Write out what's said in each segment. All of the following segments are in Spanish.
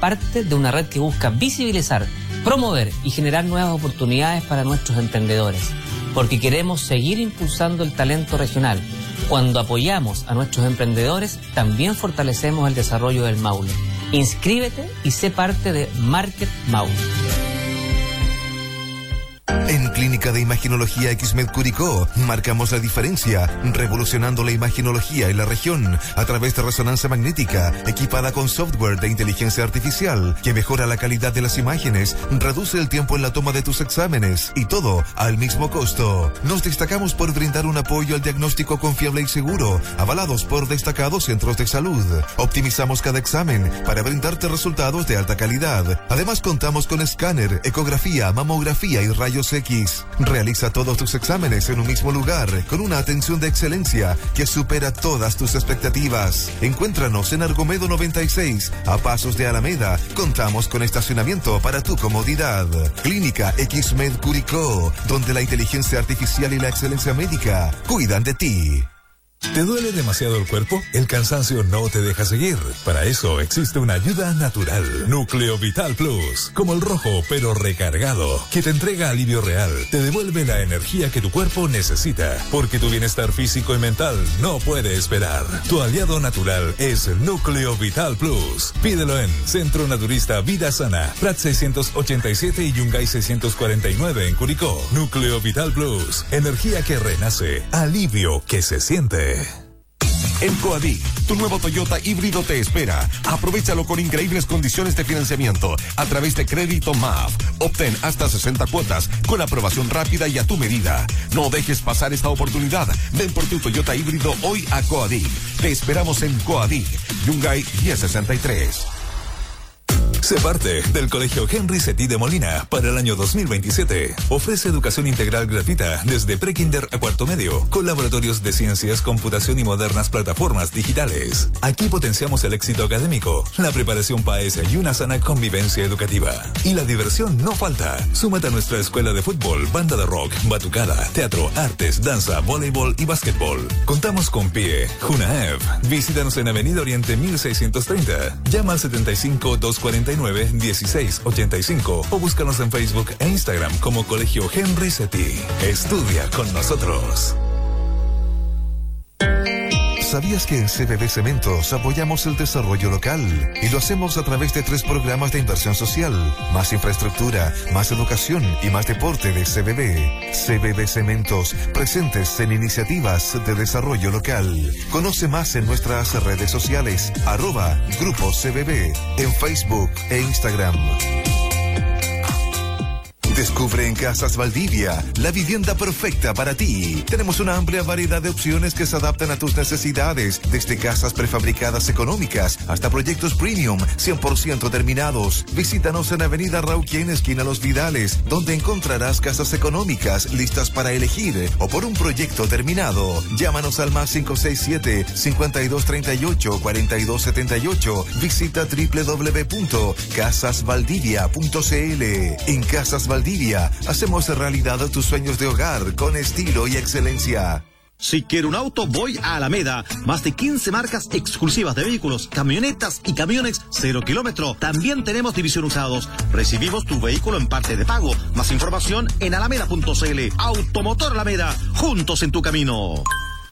parte de una red que busca visibilizar, promover y generar nuevas oportunidades para nuestros emprendedores, porque queremos seguir impulsando el talento regional. Cuando apoyamos a nuestros emprendedores, también fortalecemos el desarrollo del Maule. Inscríbete y sé parte de Market Maule. En Clínica de Imaginología XMED Curicó marcamos la diferencia, revolucionando la imaginología en la región a través de resonancia magnética equipada con software de inteligencia artificial que mejora la calidad de las imágenes, reduce el tiempo en la toma de tus exámenes y todo al mismo costo. Nos destacamos por brindar un apoyo al diagnóstico confiable y seguro, avalados por destacados centros de salud. Optimizamos cada examen para brindarte resultados de alta calidad. Además contamos con escáner, ecografía, mamografía y rayos X. Realiza todos tus exámenes en un mismo lugar, con una atención de excelencia que supera todas tus expectativas. Encuéntranos en Argomedo 96, a pasos de Alameda. Contamos con estacionamiento para tu comodidad. Clínica XMED Curicó, donde la inteligencia artificial y la excelencia médica cuidan de ti. ¿Te duele demasiado el cuerpo? El cansancio no te deja seguir. Para eso existe una ayuda natural. Núcleo Vital Plus. Como el rojo, pero recargado. Que te entrega alivio real. Te devuelve la energía que tu cuerpo necesita. Porque tu bienestar físico y mental no puede esperar. Tu aliado natural es Núcleo Vital Plus. Pídelo en Centro Naturista Vida Sana. Prat 687 y Yungay 649 en Curicó. Núcleo Vital Plus. Energía que renace. Alivio que se siente. En Coadic, tu nuevo Toyota híbrido te espera. Aprovechalo con increíbles condiciones de financiamiento a través de Crédito MAF. Obtén hasta 60 cuotas con aprobación rápida y a tu medida. No dejes pasar esta oportunidad. Ven por tu Toyota híbrido hoy a Coadic. Te esperamos en Coadic, Yungay 1063. Sé parte del Colegio Henry Setí de Molina para el año 2027. Ofrece educación integral gratuita desde prekinder a cuarto medio, con laboratorios de ciencias, computación y modernas plataformas digitales. Aquí potenciamos el éxito académico, la preparación PAES y una sana convivencia educativa. Y la diversión no falta. Súmate a nuestra escuela de fútbol, banda de rock, batucada, teatro, artes, danza, voleibol y básquetbol. Contamos con PIE, Junaev. Visítanos en Avenida Oriente 1630. Llama al 75-249-1685 o búscanos en Facebook e Instagram como Colegio Henry Setí. Estudia con nosotros. ¿Sabías que en CBB Cementos apoyamos el desarrollo local? Y lo hacemos a través de 3 programas de inversión social, más infraestructura, más educación y más deporte de CBB. CBB Cementos, presentes en iniciativas de desarrollo local. Conoce más en nuestras redes sociales, @Grupo CBB, en Facebook e Instagram. Descubre en Casas Valdivia la vivienda perfecta para ti. Tenemos una amplia variedad de opciones que se adaptan a tus necesidades, desde casas prefabricadas económicas hasta proyectos premium 100% terminados. Visítanos en Avenida Rauquén, esquina Los Vidales, donde encontrarás casas económicas listas para elegir o por un proyecto terminado. Llámanos al +5238-5278. Visita www.casasvaldivia.cl. En Casas Valdivia hacemos realidad tus sueños de hogar con estilo y excelencia. Si quiero un auto, voy a Alameda. Más de 15 marcas exclusivas de vehículos, camionetas y camiones 0 kilómetro. También tenemos división usados. Recibimos tu vehículo en parte de pago. Más información en alameda.cl. Automotor Alameda, juntos en tu camino.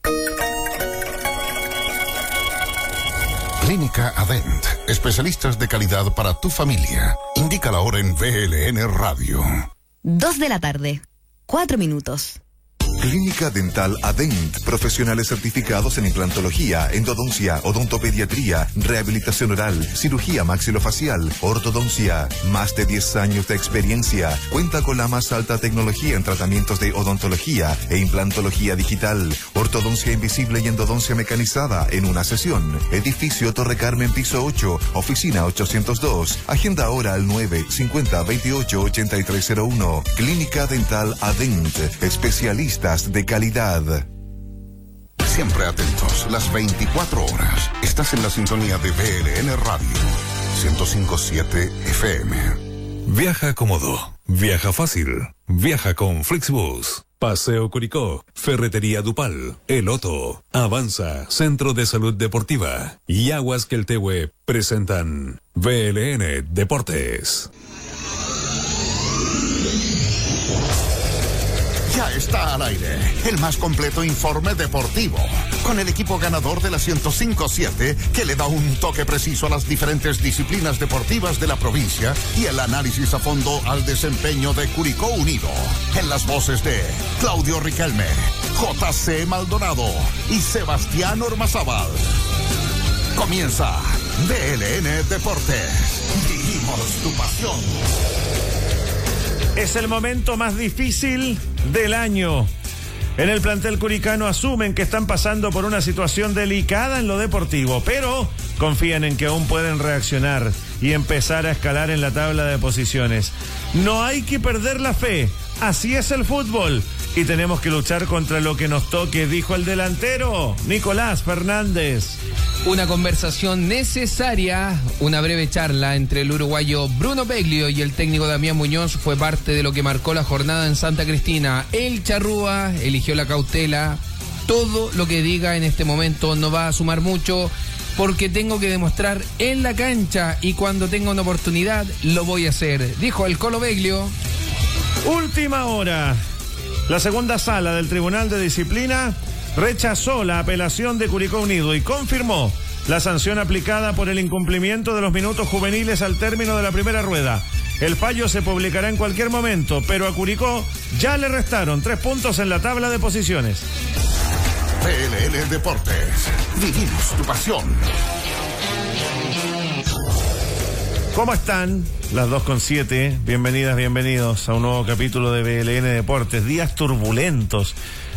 Clínica Adent, especialistas de calidad para tu familia. Indica la hora en VLN Radio. 2 de la tarde, 4 minutos. Clínica Dental Adent, profesionales certificados en implantología, endodoncia, odontopediatría, rehabilitación oral, cirugía maxilofacial, ortodoncia. Más de 10 años de experiencia. Cuenta con la más alta tecnología en tratamientos de odontología e implantología digital, ortodoncia invisible y endodoncia mecanizada en una sesión. Edificio Torre Carmen, piso 8, oficina 802. Agenda ahora al 950-28-8301. Clínica Dental Adent, especialistas de calidad. Siempre atentos, las 24 horas. Estás en la sintonía de VLN Radio 105.7 FM. Viaja cómodo, viaja fácil, viaja con Flixbus. Paseo Curicó, Ferretería Dupal, El Otto, Avanza, Centro de Salud Deportiva y Aguas Queltehue presentan VLN Deportes. Ya está al aire el más completo informe deportivo, con el equipo ganador de la 105.7 que le da un toque preciso a las diferentes disciplinas deportivas de la provincia y el análisis a fondo al desempeño de Curicó Unido. En las voces de Claudio Riquelme, JC Maldonado y Sebastián Ormazábal. Comienza VLN Deportes. Vivimos tu pasión. Es el momento más difícil del año. En el plantel curicano asumen que están pasando por una situación delicada en lo deportivo, pero confían en que aún pueden reaccionar y empezar a escalar en la tabla de posiciones. No hay que perder la fe, así es el fútbol y tenemos que luchar contra lo que nos toque, dijo el delantero Nicolás Fernández. Una conversación necesaria, una breve charla entre el uruguayo Bruno Beglio y el técnico Damián Muñoz fue parte de lo que marcó la jornada en Santa Cristina. El charrúa eligió la cautela. Todo lo que diga en este momento no va a sumar mucho porque tengo que demostrar en la cancha y cuando tenga una oportunidad lo voy a hacer, dijo el Colo Beglio. Última hora. La segunda sala del Tribunal de Disciplina rechazó la apelación de Curicó Unido y confirmó la sanción aplicada por el incumplimiento de los minutos juveniles al término de la primera rueda. El fallo se publicará en cualquier momento, pero a Curicó ya le restaron 3 puntos en la tabla de posiciones. VLN Deportes. Vivimos tu pasión. ¿Cómo están? Las 2:07. Bienvenidas, bienvenidos a un nuevo capítulo de VLN Deportes. Días turbulentos.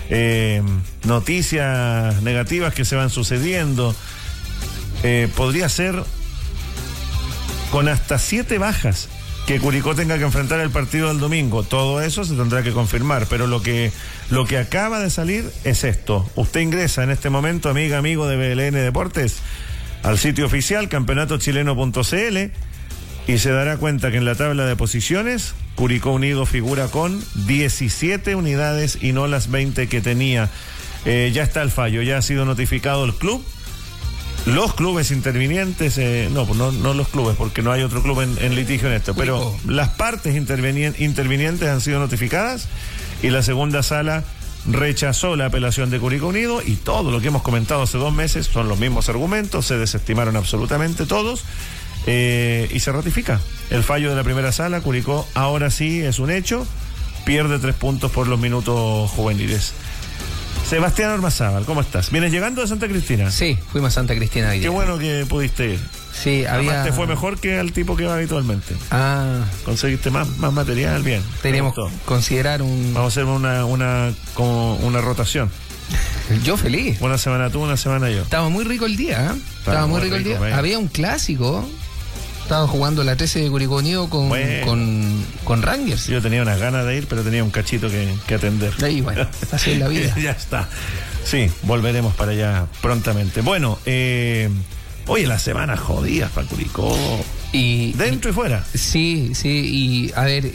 Noticias negativas que se van sucediendo. Podría ser con hasta 7 bajas que Curicó tenga que enfrentar el partido del domingo. Todo eso se tendrá que confirmar, pero lo que acaba de salir es esto. Usted ingresa en este momento, amiga, amigo de VLN Deportes, al sitio oficial campeonatochileno.cl y se dará cuenta que en la tabla de posiciones Curicó Unido figura con 17 unidades y no las 20 que tenía. Ya está el fallo, ya ha sido notificado el club. Los clubes intervinientes, no los clubes, porque no hay otro club en litigio en esto, pero las partes intervinientes han sido notificadas y la segunda sala rechazó la apelación de Curicó Unido y todo lo que hemos comentado hace 2 meses son los mismos argumentos, se desestimaron absolutamente todos. Y se ratifica el fallo de la primera sala. Curicó ahora sí es un hecho, pierde 3 puntos por los minutos juveniles. Sebastián Ormazábal, ¿cómo estás? ¿Vienes llegando de Santa Cristina? Sí, fuimos a Santa Cristina hoy día. Qué bueno que pudiste ir. Sí, además te fue mejor que al tipo que va habitualmente. Conseguiste más material, bien. Teníamos que considerar Vamos a hacer una rotación. Yo feliz. Una semana tú, una semana yo. Estaba muy rico el día, ¿eh? Estaba muy rico el día. Había un clásico. Estaba jugando la 13 de Curicó Unido con Rangers. Yo tenía unas ganas de ir, pero tenía un cachito que atender. Ahí, bueno, así es la vida. Ya está. Sí, volveremos para allá prontamente. Bueno, oye, la semana jodidas para Curicó. Dentro y fuera. Sí, y a ver,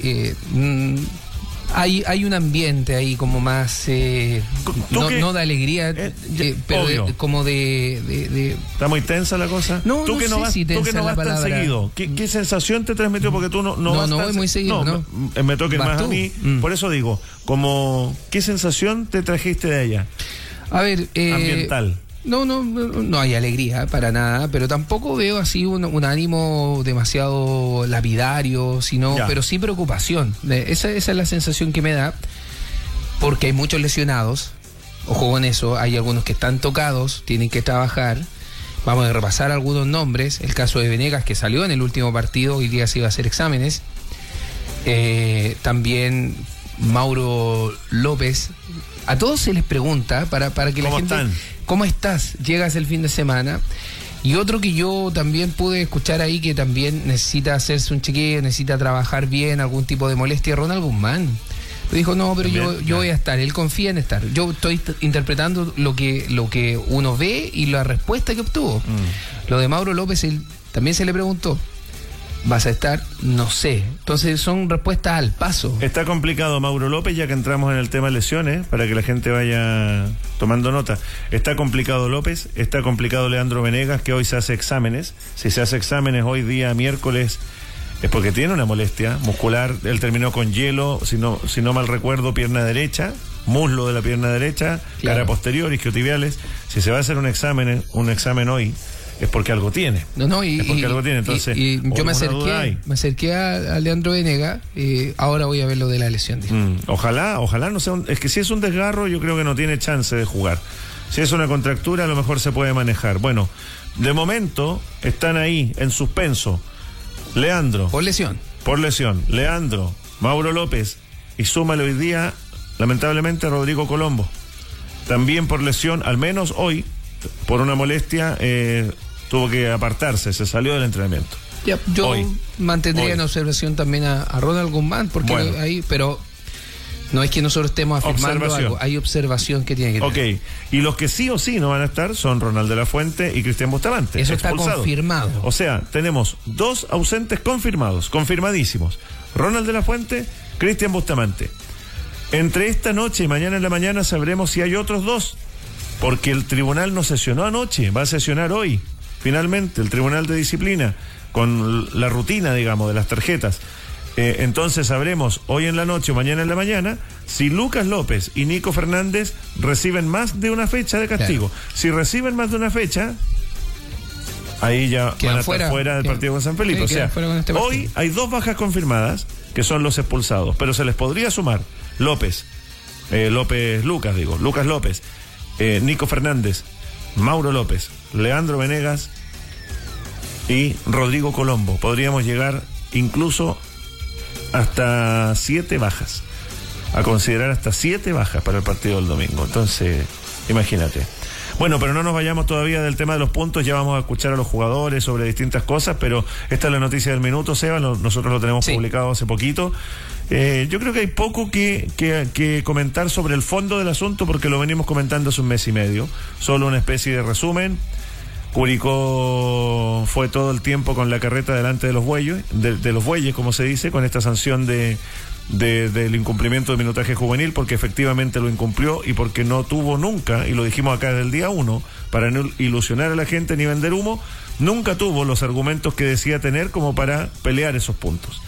hay un ambiente ahí como más no de alegría, pero como de ¿Está muy tensa la cosa? No, tú que no vas, tú que no vas tan seguido. ¿Qué sensación te transmitió? Porque tú no voy muy seguido, ¿no? Me toca más a mí. Por eso digo, ¿qué sensación te trajiste de allá? A ver, ambiental. No hay alegría para nada, pero tampoco veo así un ánimo demasiado lapidario, pero sí preocupación. Esa es la sensación que me da, porque hay muchos lesionados. Ojo con eso, hay algunos que están tocados, tienen que trabajar. Vamos a repasar algunos nombres. El caso de Venegas, que salió en el último partido, hoy día se iba a hacer exámenes. También Mauro López. A todos se les pregunta para que la gente... ¿Cómo estás? Llegas el fin de semana. Y otro que yo también pude escuchar ahí, que también necesita hacerse un chequeo, necesita trabajar bien, algún tipo de molestia, Ronald Guzmán. Dijo, no, pero yo voy a estar. Él confía en estar. Yo estoy interpretando lo que uno ve y la respuesta que obtuvo. Lo de Mauro López, él también se le preguntó. ¿Vas a estar? No sé. Entonces son respuestas al paso. Está complicado Mauro López, ya que entramos en el tema lesiones, para que la gente vaya tomando nota. Está complicado López, está complicado Leandro Venegas, que hoy se hace exámenes. Si se hace exámenes hoy día miércoles, es porque tiene una molestia muscular. Él terminó con hielo, si no mal recuerdo, pierna derecha, muslo de la pierna derecha, claro, cara posterior, isquiotibiales. Si se va a hacer un examen hoy, es porque algo tiene. Es porque algo tiene. Entonces, y yo me acerqué a Leandro Venegas, ahora voy a ver lo de la lesión. Ojalá no sea es que si es un desgarro, yo creo que no tiene chance de jugar. Si es una contractura, a lo mejor se puede manejar. Bueno, de momento están ahí en suspenso Leandro. Por lesión. Leandro, Mauro López y súmale hoy día, lamentablemente, Rodrigo Colombo. También por lesión, al menos hoy, por una molestia, tuvo que apartarse, se salió del entrenamiento. Ya, yo mantendría en observación también a Ronald Guzmán, porque ahí, pero no es que nosotros estemos afirmando algo, hay observación que tiene que tener. Ok, y los que sí o sí no van a estar son Ronald de la Fuente y Cristian Bustamante. Eso está confirmado. O sea, tenemos 2 ausentes confirmadísimos. Ronald de la Fuente, Cristian Bustamante. Entre esta noche y mañana en la mañana sabremos si hay otros 2. Porque el tribunal no sesionó anoche, va a sesionar hoy, finalmente, el tribunal de disciplina, con la rutina, digamos, de las tarjetas. Entonces sabremos hoy en la noche o mañana en la mañana si Lucas López y Nico Fernández reciben más de una fecha de castigo. Claro. Si reciben más de una fecha, ahí ya van a estar fuera del partido con San Felipe. O sea, hoy hay 2 bajas confirmadas, que son los expulsados, pero se les podría sumar Lucas López, Nico Fernández, Mauro López, Leandro Venegas y Rodrigo Colombo. Podríamos llegar incluso hasta 7 bajas, a considerar hasta 7 bajas para el partido del domingo. Entonces, imagínate. Bueno, pero no nos vayamos todavía del tema de los puntos, ya vamos a escuchar a los jugadores sobre distintas cosas, pero esta es la noticia del minuto, Seba, nosotros lo tenemos publicado hace poquito. Yo creo que hay poco que comentar sobre el fondo del asunto, porque lo venimos comentando hace un mes y medio, solo una especie de resumen. Curicó fue todo el tiempo con la carreta delante de los bueyes, de los bueyes, como se dice, con esta sanción del incumplimiento de minutaje juvenil, porque efectivamente lo incumplió y porque no tuvo nunca, y lo dijimos acá desde el día 1, para no ilusionar a la gente ni vender humo, nunca tuvo los argumentos que decía tener como para pelear esos puntos.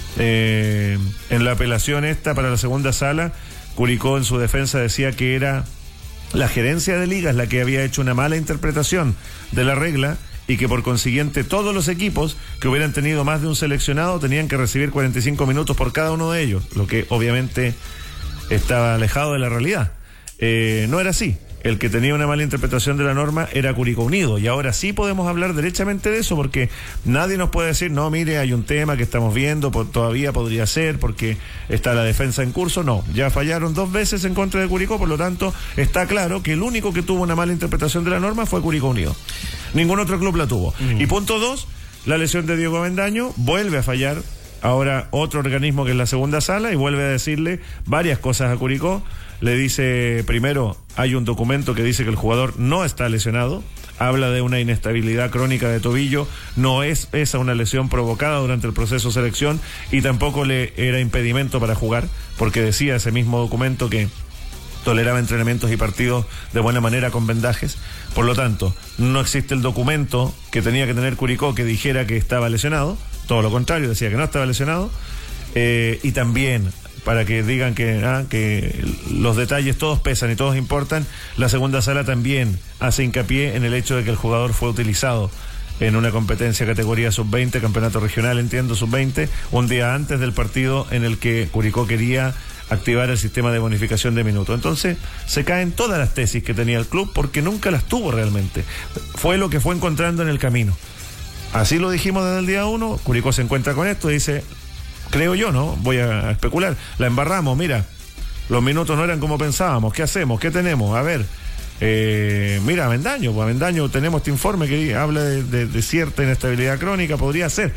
En la apelación esta para la segunda sala, Curicó en su defensa decía que era la gerencia de ligas la que había hecho una mala interpretación de la regla y que por consiguiente todos los equipos que hubieran tenido más de un seleccionado tenían que recibir 45 minutos por cada uno de ellos, lo que obviamente estaba alejado de la realidad. No era así. El que tenía una mala interpretación de la norma era Curicó Unido, y ahora sí podemos hablar derechamente de eso, porque nadie nos puede decir, no, mire, hay un tema que estamos viendo, todavía podría ser, porque está la defensa en curso. No, ya fallaron 2 veces en contra de Curicó, por lo tanto, está claro que el único que tuvo una mala interpretación de la norma fue Curicó Unido. Ningún otro club la tuvo. Y punto 2, la lesión de Diego Avendaño vuelve a fallar ahora otro organismo que es la segunda sala, y vuelve a decirle varias cosas a Curicó. Le dice, primero, hay un documento que dice que el jugador no está lesionado, habla de una inestabilidad crónica de tobillo, no es esa una lesión provocada durante el proceso de selección, y tampoco le era impedimento para jugar, porque decía ese mismo documento que toleraba entrenamientos y partidos de buena manera con vendajes. Por lo tanto, no existe el documento que tenía que tener Curicó que dijera que estaba lesionado, todo lo contrario, decía que no estaba lesionado, y también, para que digan que los detalles todos pesan y todos importan, la segunda sala también hace hincapié en el hecho de que el jugador fue utilizado en una competencia categoría sub-20, campeonato regional, entiendo, sub-20, un día antes del partido en el que Curicó quería activar el sistema de bonificación de minutos. Entonces se caen todas las tesis que tenía el club, porque nunca las tuvo realmente. Fue lo que fue encontrando en el camino. Así lo dijimos desde el día 1, Curicó se encuentra con esto y dice, creo yo, ¿no? Voy a especular. La embarramos, mira, los minutos no eran como pensábamos. ¿Qué hacemos? ¿Qué tenemos? A ver, mira, Avendaño, tenemos este informe que habla de cierta inestabilidad crónica, podría ser,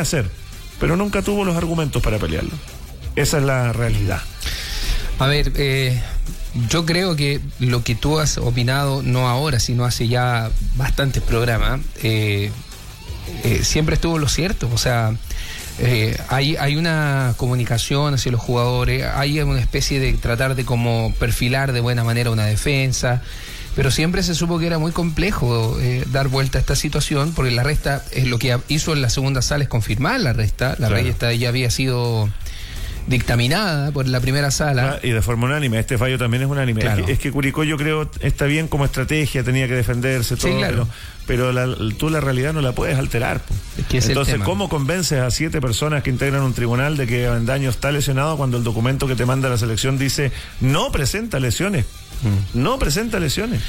pero nunca tuvo los argumentos para pelearlo. Esa es la realidad. A ver, yo creo que lo que tú has opinado, no ahora, sino hace ya bastantes programas, siempre estuvo lo cierto. O sea, hay una comunicación hacia los jugadores, hay una especie de tratar de como perfilar de buena manera una defensa, pero siempre se supo que era muy complejo dar vuelta a esta situación, porque la resta, lo que hizo en la segunda sala es confirmar la resta. La resta ya había sido dictaminada por la primera sala. Y de forma unánime, este fallo también es unánime. Claro. Es que Curicó, yo creo, está bien como estrategia, tenía que defenderse, todo, sí, claro. pero tú la realidad no la puedes alterar. Es que es entonces, el tema. ¿cómo convences a 7 personas que integran un tribunal de que Avendaño está lesionado cuando el documento que te manda la selección dice no presenta lesiones? No presenta lesiones.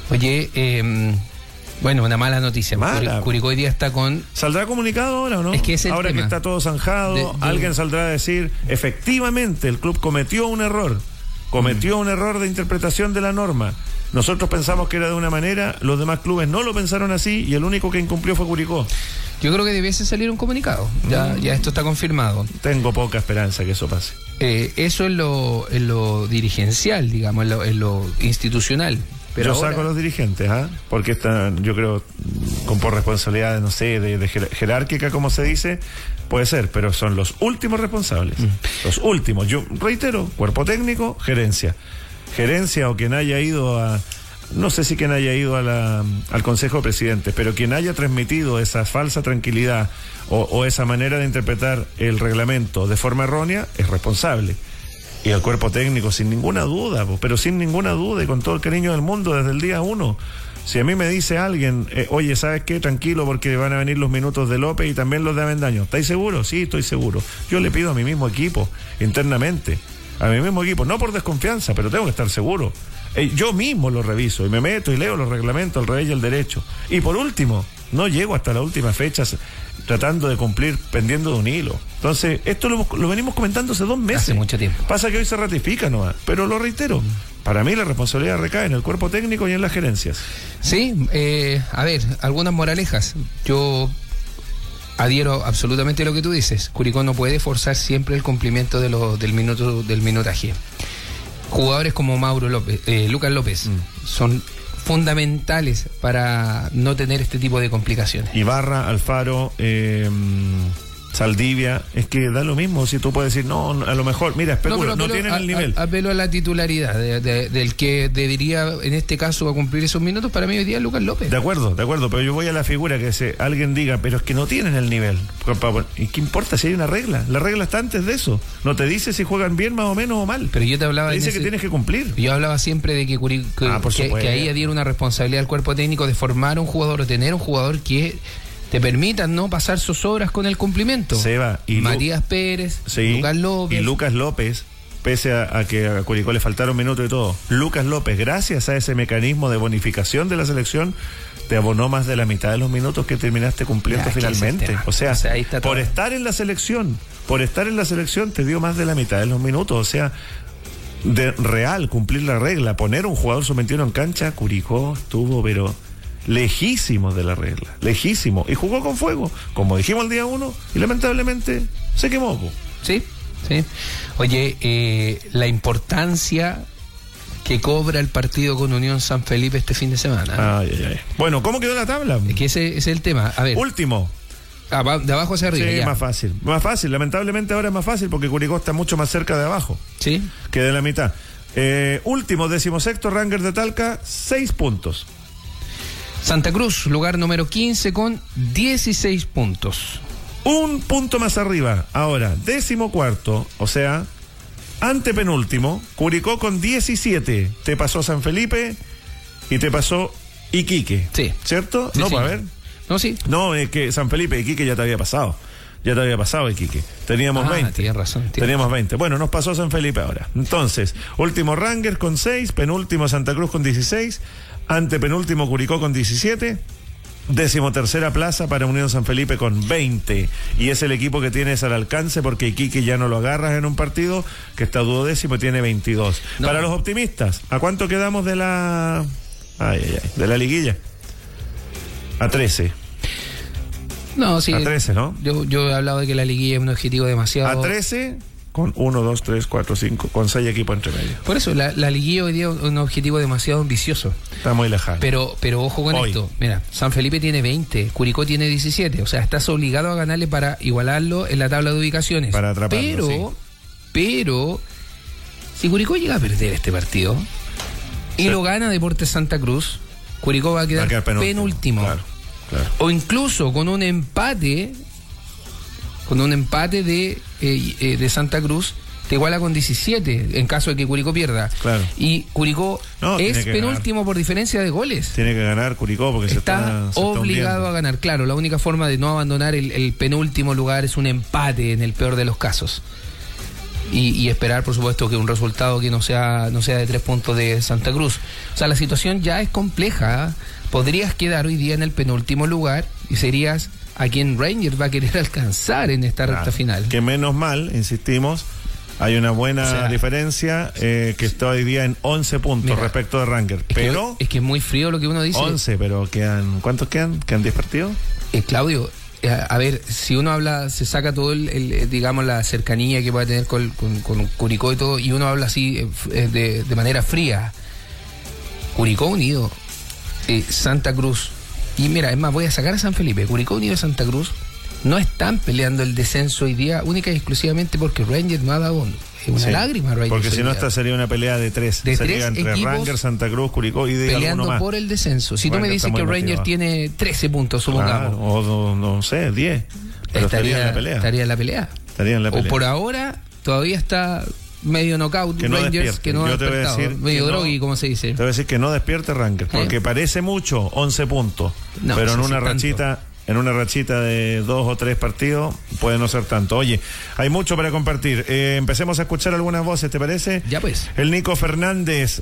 Oye, bueno, una mala noticia. Curicó hoy día está con... ¿Saldrá comunicado ahora o no? Es que es el ahora tema. Que está todo zanjado, alguien saldrá a decir, efectivamente, el club cometió un error. Cometió un error de interpretación de la norma. Nosotros pensamos que era de una manera, los demás clubes no lo pensaron así y el único que incumplió fue Curicó. Yo creo que debiese salir un comunicado. Ya esto está confirmado. Tengo poca esperanza que eso pase. Eso en lo dirigencial, digamos, en lo institucional. Pero yo saco a los dirigentes, porque están, yo creo, por responsabilidad, no sé, de jerárquica, como se dice, puede ser, pero son los últimos responsables. Los últimos. Yo reitero, cuerpo técnico, gerencia. Gerencia o quien haya ido a... No sé si quien haya ido al Consejo de Presidentes, pero quien haya transmitido esa falsa tranquilidad o esa manera de interpretar el reglamento de forma errónea es responsable. Y el cuerpo técnico, sin ninguna duda, pero sin ninguna duda y con todo el cariño del mundo desde el día 1. Si a mí me dice alguien, oye, ¿sabes qué? Tranquilo porque van a venir los minutos de López y también los de Avendaño. ¿Estáis seguros? Sí, estoy seguro. Yo le pido a mi mismo equipo, internamente, a mi mismo equipo, no por desconfianza, pero tengo que estar seguro. Yo mismo lo reviso y me meto y leo los reglamentos al revés y al derecho. Y por último, no llego hasta la última fecha tratando de cumplir pendiendo de un hilo. Entonces, esto lo venimos comentando hace 2 meses. Hace mucho tiempo. Pasa que hoy se ratifica nomás, pero lo reitero. Para mí la responsabilidad recae en el cuerpo técnico y en las gerencias. Sí, a ver, algunas moralejas. Yo adhiero absolutamente a lo que tú dices. Curicó no puede forzar siempre el cumplimiento del minutaje. Jugadores como Lucas López son fundamentales para no tener este tipo de complicaciones. Ibarra, Alfaro, Saldivia, es que da lo mismo si tú puedes decir, no, a lo mejor, mira, especula, no tienen el nivel. Apelo a la titularidad del que debería, en este caso, a cumplir esos minutos, para mí hoy día Lucas López. De acuerdo, pero yo voy a la figura que alguien diga, pero es que no tienen el nivel. ¿Y qué importa si hay una regla? La regla está antes de eso. No te dice si juegan bien, más o menos, o mal. Pero yo te hablaba... Te dice que tienes que cumplir. Yo hablaba siempre de que ahí adhiera una responsabilidad al cuerpo técnico de formar un jugador o tener un jugador que te permitan no pasar zozobras con el cumplimiento. Seba y Matías Pérez, sí, Lucas López. Y Lucas López, pese a que a Curicó le faltaron minutos y todo, Lucas López, gracias a ese mecanismo de bonificación de la selección, te abonó más de la mitad de los minutos que terminaste cumpliendo finalmente. O sea, ahí está por estar en la selección, te dio más de la mitad de los minutos. O sea, de real, cumplir la regla, poner un jugador sub-21 en cancha, Curicó estuvo, pero lejísimo de la regla, lejísimo, y jugó con fuego, como dijimos el día 1, y lamentablemente se quemó. Sí. Oye, la importancia que cobra el partido con Unión San Felipe este fin de semana. Ay. Bueno, ¿cómo quedó la tabla? Es que ese es el tema. A ver. Último. De abajo hacia arriba. Sí, ya. Más fácil, lamentablemente ahora es más fácil porque Curicó está mucho más cerca de abajo. Sí. Que de la mitad. Último, 16º, Rangers de Talca, 6 puntos. Santa Cruz, lugar número 15 con 16 puntos. Un punto más arriba. Ahora, 14º, o sea, antepenúltimo, Curicó con 17. Te pasó San Felipe y te pasó Iquique. Sí. ¿Cierto? Sí, no, sí. Para ver. No, sí. No, es que San Felipe y Iquique ya te había pasado. Iquique. Teníamos 20. Tienes razón. Teníamos 20. Bueno, nos pasó San Felipe ahora. Entonces, último Rangers con 6, penúltimo Santa Cruz con 16, antepenúltimo Curicó con 17, 13ª plaza para Unión San Felipe con 20. Y es el equipo que tienes al alcance porque Iquique ya no lo agarras en un partido, que está 12º, tiene 22. No. Para los optimistas, ¿a cuánto quedamos de la de la liguilla? A 13. No, sí. A 13, ¿no? Yo he hablado de que la liguilla es un objetivo demasiado... A 13 con 1, 2, 3, 4, 5, con 6 equipos entre medio. Por eso, la liguilla hoy día es un objetivo demasiado ambicioso. Está muy lejano. Pero ojo con esto. Mira, San Felipe tiene 20, Curicó tiene 17. O sea, estás obligado a ganarle para igualarlo en la tabla de ubicaciones. Para atraparlo, pero si Curicó llega a perder este partido y lo gana Deportes Santa Cruz, Curicó va a quedar penúltimo. Claro. O incluso con un empate de Santa Cruz, te iguala con 17 en caso de que Curicó pierda. Claro. Y Curicó es penúltimo por diferencia de goles. Tiene que ganar Curicó porque está obligado a ganar. Claro, la única forma de no abandonar el penúltimo lugar es un empate en el peor de los casos. Y esperar, por supuesto, que un resultado que no sea de 3 puntos de Santa Cruz. O sea, la situación ya es compleja. Podrías quedar hoy día en el penúltimo lugar y serías a quien Rangers va a querer alcanzar en esta recta final. Que menos mal, insistimos, hay una buena diferencia que está hoy día en 11 puntos respecto de Rangers. Pero es que es muy frío lo que uno dice. 11, pero ¿cuántos quedan? ¿Quedan 10 partidos? Claudio, a ver, si uno habla, se saca todo digamos, la cercanía que puede tener con Curicó y todo, y uno habla así de manera fría. Curicó Unido, Santa Cruz, y mira, es más, voy a sacar a San Felipe. Curicó Unido y Santa Cruz no están peleando el descenso hoy día única y exclusivamente porque Rangers no ha dado una lágrima a Rangers. Porque si no, esta sería una pelea de 3. Sería entre Rangers, Santa Cruz, Curicó y de peleando alguno más por el descenso. Si tú me dices que Rangers tiene 13 puntos, supongamos. Claro, o no sé, 10. Pero estaría en la pelea. Estaría en la pelea. O por ahora todavía está medio knockout que no Rangers, despierte. que no ha Yo te voy a decir medio drogui, como se dice. Te voy a decir que no despierte Rangers, porque parece mucho 11 puntos, pero en una rachita... En una rachita de 2 o 3 partidos puede no ser tanto. Oye, hay mucho para compartir. Empecemos a escuchar algunas voces, ¿te parece? Ya pues. El Nico Fernández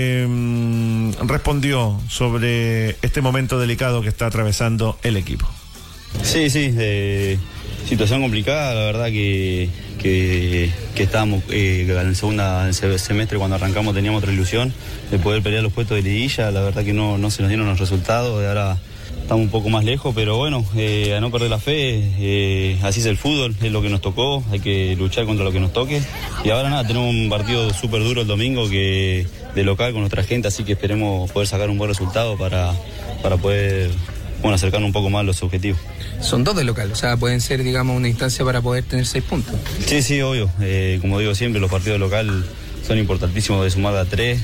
respondió sobre este momento delicado que está atravesando el equipo. Sí, situación complicada, la verdad que estábamos en el segundo semestre cuando arrancamos teníamos otra ilusión de poder pelear los puestos de liguilla, la verdad que no se nos dieron los resultados, de ahora estamos un poco más lejos, pero bueno, a no perder la fe, así es el fútbol, es lo que nos tocó, hay que luchar contra lo que nos toque. Y ahora nada, tenemos un partido súper duro el domingo de local con nuestra gente, así que esperemos poder sacar un buen resultado para poder acercarnos un poco más a los objetivos. Son 2 de local, o sea, pueden ser, digamos, una instancia para poder tener 6 puntos. Sí, obvio, como digo siempre, los partidos de local son importantísimos de sumar a 3,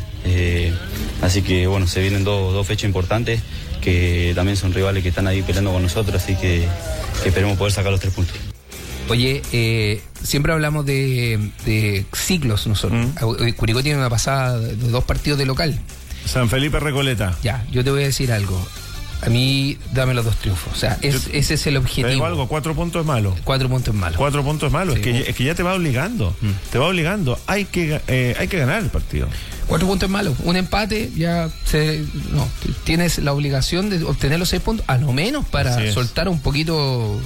así que bueno, se vienen dos fechas importantes que también son rivales que están ahí peleando con nosotros, así que esperemos poder sacar los 3 puntos. Oye, siempre hablamos de ciclos nosotros. Curicó tiene una pasada de 2 partidos de local. San Felipe Recoleta. Ya, yo te voy a decir algo. A mí, dame los 2 triunfos. O sea, ese es el objetivo. Te digo algo, 4 puntos es malo. 4 puntos es malo. 4 puntos es malo. Sí, es que ya te va obligando. Te va obligando. Hay que ganar el partido. 4 puntos es malo. Un empate ya tienes la obligación de obtener los 6 puntos, a lo menos para soltar un poquito,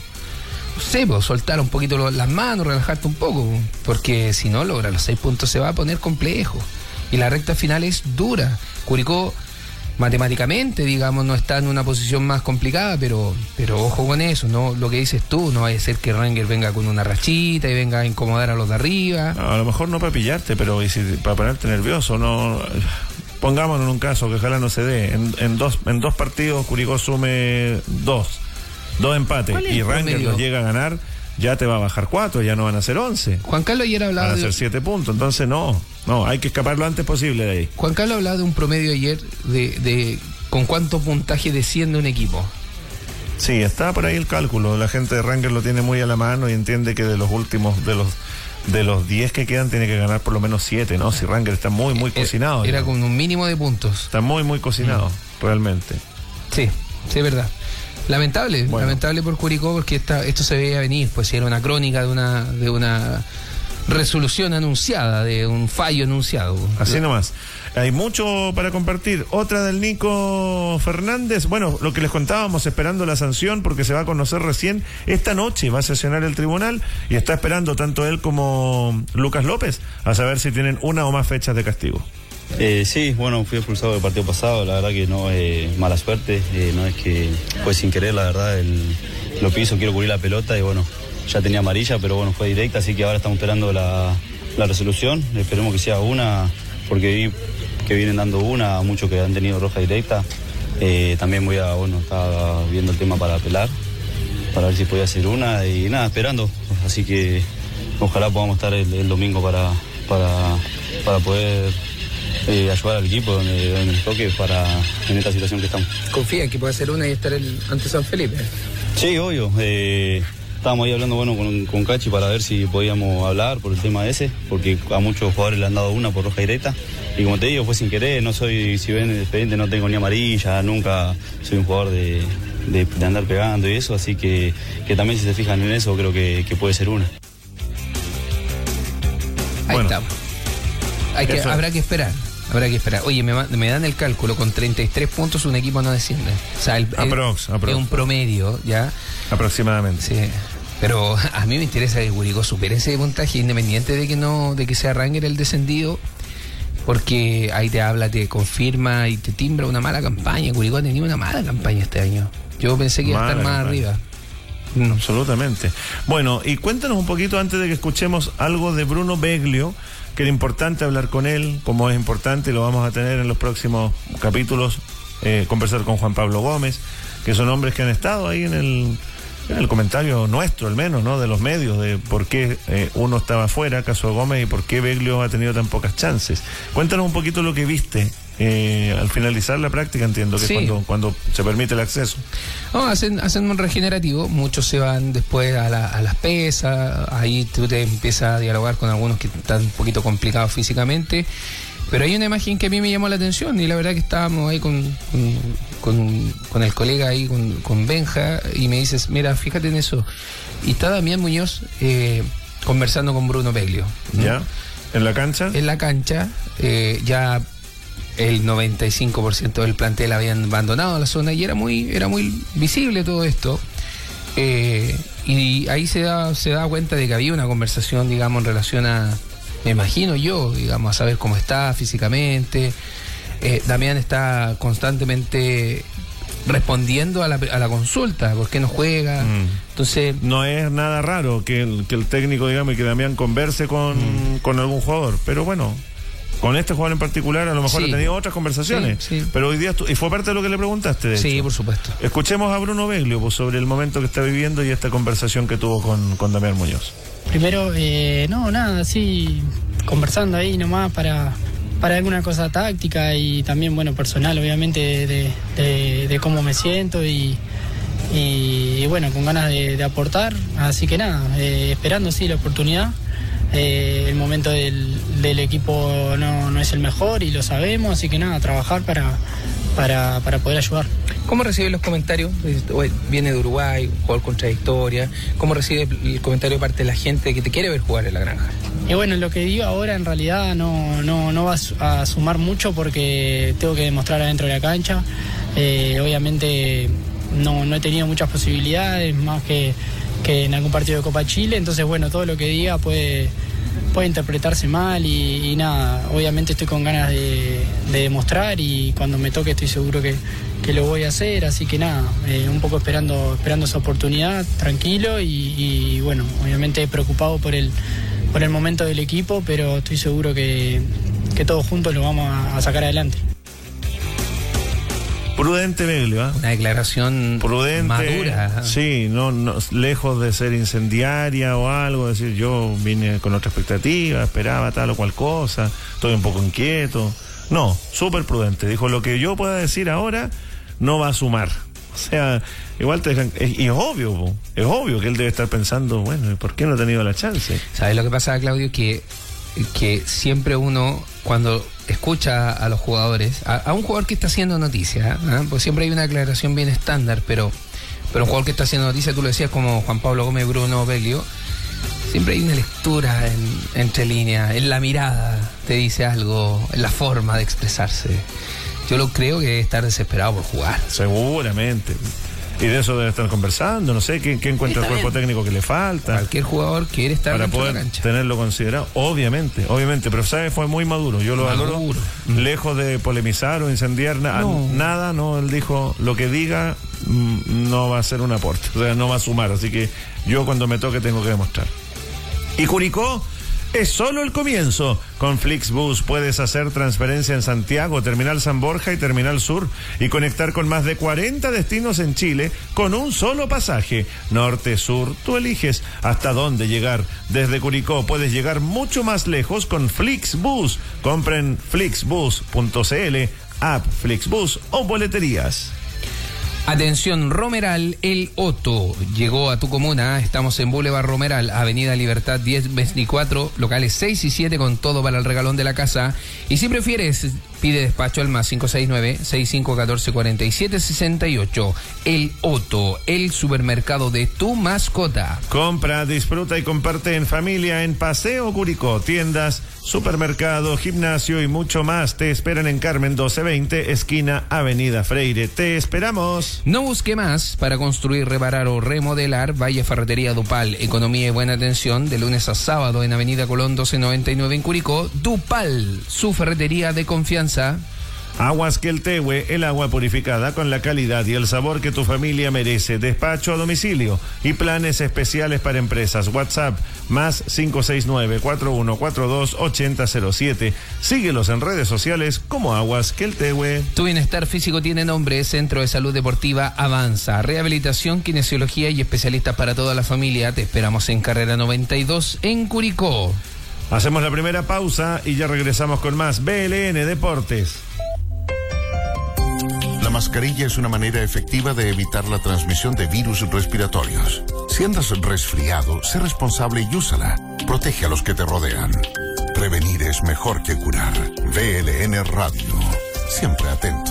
soltar un poquito las manos, relajarte un poco, porque si no logra los 6 puntos se va a poner complejo. Y la recta final es dura. Curicó matemáticamente, digamos, no está en una posición más complicada, pero ojo con eso, no, lo que dices tú, no vaya a ser que Rangers venga con una rachita y venga a incomodar a los de arriba. No, a lo mejor no para pillarte, pero para ponerte nervioso, no. Pongámonos en un caso que ojalá no se dé. En dos partidos Curicó sume 2 empates y Rangers los llega a ganar, ya te va a bajar 4, ya no van a ser 11. Juan Carlos ayer hablaba van a ser 7 puntos, entonces no, hay que escapar lo antes posible de ahí. Juan Carlos hablaba de un promedio ayer de con cuánto puntaje desciende un equipo. Sí, está por ahí el cálculo, la gente de Rangers lo tiene muy a la mano y entiende que de los últimos, de los 10 que quedan tiene que ganar por lo menos 7, ¿no? Si Rangers está muy cocinado. Era con un mínimo de puntos. Está muy cocinado, realmente. Sí, es verdad. Lamentable por Curicó, porque esto se veía venir, pues era una crónica de una resolución anunciada, de un fallo anunciado. Así nomás. Hay mucho para compartir. Otra del Nico Fernández. Bueno, lo que les contábamos, esperando la sanción, porque se va a conocer recién esta noche. Va a sesionar el tribunal y está esperando tanto él como Lucas López a saber si tienen 1 o más fechas de castigo. Sí, bueno, fui expulsado del partido pasado, la verdad que no es mala suerte, no es que fue sin querer, la verdad, lo piso, quiero cubrir la pelota y bueno, ya tenía amarilla, pero bueno, fue directa, así que ahora estamos esperando la resolución. Esperemos que sea una, porque vi que vienen dando una, muchos que han tenido roja directa. También estaba viendo el tema para apelar, para ver si podía ser una, y nada, esperando. Así que ojalá podamos estar el domingo para poder ayudar al equipo donde nos toque en esta situación que estamos. ¿Confía en que pueda ser una y estar ante San Felipe? Sí, obvio. Estábamos ahí hablando con Cachi para ver si podíamos hablar por el tema ese, porque a muchos jugadores le han dado una por roja directa. Y como te digo, fue sin querer, no soy, si ven el expediente, no tengo ni amarilla, nunca soy un jugador de andar pegando y eso, así que también si se fijan en eso, creo que puede ser una. Ahí estamos. Habrá que esperar. Oye, me dan el cálculo, con 33 puntos un equipo no desciende. O sea, aprox. Es un promedio, ¿ya? Aproximadamente. Sí. Pero a mí me interesa que Curicó supere ese puntaje, independiente de que se arranque el descendido, porque ahí te confirma y te timbra una mala campaña. Curicó ha tenido una mala campaña este año. Yo pensé que iba a estar más arriba. Absolutamente. Bueno, y cuéntanos un poquito antes de que escuchemos algo de Bruno Beglio, que era importante hablar con él, como es importante, y lo vamos a tener en los próximos capítulos, conversar con Juan Pablo Gómez, que son hombres que han estado ahí en el comentario nuestro, al menos, ¿no? De los medios, de por qué uno estaba fuera, caso de Gómez, y por qué Beglio ha tenido tan pocas chances. Cuéntanos un poquito lo que viste al finalizar la práctica, entiendo que sí. Es cuando se permite el acceso. No, hacen un regenerativo, muchos se van después a las pesas, ahí tú te empiezas a dialogar con algunos que están un poquito complicados físicamente, pero hay una imagen que a mí me llamó la atención, y la verdad que estábamos ahí con el colega ahí, con Benja, y me dices, mira, fíjate en eso, y está Damián Muñoz conversando con Bruno Beglio, ¿no? ¿Ya? ¿En la cancha? En la cancha, ya el 95% del plantel habían abandonado la zona y era muy visible todo esto, y ahí se da cuenta de que había una conversación, digamos, en relación a, me imagino yo, digamos, a saber cómo está físicamente. Damián está constantemente respondiendo a la consulta, ¿por qué no juega? Entonces, no es nada raro que el técnico, digamos, y que Damián converse con algún jugador, pero bueno, con este jugador en particular a lo mejor ha tenido otras conversaciones, pero hoy día y fue parte de lo que le preguntaste, de hecho. Sí, por supuesto. Escuchemos a Bruno Beglio sobre el momento que está viviendo y esta conversación que tuvo con Damián Muñoz. Primero, sí, conversando ahí nomás para alguna cosa táctica y también, bueno, personal, obviamente, de cómo me siento y bueno, con ganas de aportar, así que nada, esperando la oportunidad. El momento del equipo no es el mejor y lo sabemos, así que nada, trabajar para poder ayudar. ¿Cómo recibe los comentarios? Viene de Uruguay, un jugador con trayectoria. ¿Cómo recibe el comentario de parte de la gente que te quiere ver jugar en la granja? Y bueno, lo que digo ahora en realidad no va a sumar mucho porque tengo que demostrar adentro de la cancha. Obviamente no he tenido muchas posibilidades, más que en algún partido de Copa Chile, entonces bueno, todo lo que diga puede interpretarse mal y nada, obviamente estoy con ganas de demostrar y cuando me toque estoy seguro que lo voy a hacer, así que nada, un poco esperando esa oportunidad, tranquilo y bueno, obviamente preocupado por el momento del equipo, pero estoy seguro que todos juntos lo vamos a sacar adelante. Prudente Beglio, ¿eh? Una declaración prudente, madura. Sí, no, lejos de ser incendiaria o algo, decir yo vine con otra expectativa, esperaba tal o cual cosa, estoy un poco inquieto. No, súper prudente. Dijo, lo que yo pueda decir ahora no va a sumar. O sea, igual te dejan, y es obvio que él debe estar pensando, bueno, ¿por qué no he tenido la chance? ¿Sabes lo que pasa, Claudio? Que siempre uno, cuando escucha a los jugadores, a un jugador que está haciendo noticia, pues siempre hay una declaración bien estándar, pero un jugador que está haciendo noticia, tú lo decías, como Juan Pablo Gómez, Bruno Beglio, siempre hay una lectura entre líneas, en la mirada te dice algo, en la forma de expresarse. Yo lo creo que debe estar desesperado por jugar. Seguramente. Y de eso debe estar conversando, no sé, ¿qué encuentra el cuerpo técnico que le falta? Cualquier jugador quiere estar para dentro poder de la cancha. Tenerlo considerado, obviamente, pero ¿sabes? Fue muy maduro, yo lo valoro, lejos de polemizar o incendiar nada, él dijo, lo que diga, no va a ser un aporte, o sea, no va a sumar, así que yo cuando me toque tengo que demostrar. Y Curicó es solo el comienzo. Con Flixbus puedes hacer transferencia en Santiago, Terminal San Borja y Terminal Sur y conectar con más de 40 destinos en Chile con un solo pasaje. Norte, sur, tú eliges hasta dónde llegar. Desde Curicó puedes llegar mucho más lejos con Flixbus. Compren flixbus.cl, app Flixbus o boleterías. Atención, Romeral, el Otto llegó a tu comuna. Estamos en Boulevard Romeral, Avenida Libertad 1024, locales 6 y 7 con todo para el regalón de la casa. Y si prefieres, pide despacho al más 569-6514-4768. El Otto, el supermercado de tu mascota. Compra, disfruta y comparte en familia en Paseo Curicó. Tiendas, supermercado, gimnasio y mucho más. Te esperan en Carmen 1220, esquina Avenida Freire. Te esperamos. No busque más. Para construir, reparar o remodelar, vaya a Ferretería Dupal. Economía y buena atención de lunes a sábado en Avenida Colón 1299 en Curicó. Dupal, su ferretería de confianza. Aguas Queltehue, el agua purificada con la calidad y el sabor que tu familia merece. Despacho a domicilio y planes especiales para empresas. WhatsApp más 569-4142-8007. Síguelos en redes sociales como Aguas Queltehue. Tu bienestar físico tiene nombre. Centro de Salud Deportiva Avanza. Rehabilitación, kinesiología y especialistas para toda la familia. Te esperamos en Carrera 92 en Curicó. Hacemos la primera pausa y ya regresamos con más BLN Deportes. La mascarilla es una manera efectiva de evitar la transmisión de virus respiratorios. Si andas resfriado, sé responsable y úsala. Protege a los que te rodean. Prevenir es mejor que curar. BLN Radio. Siempre atentos.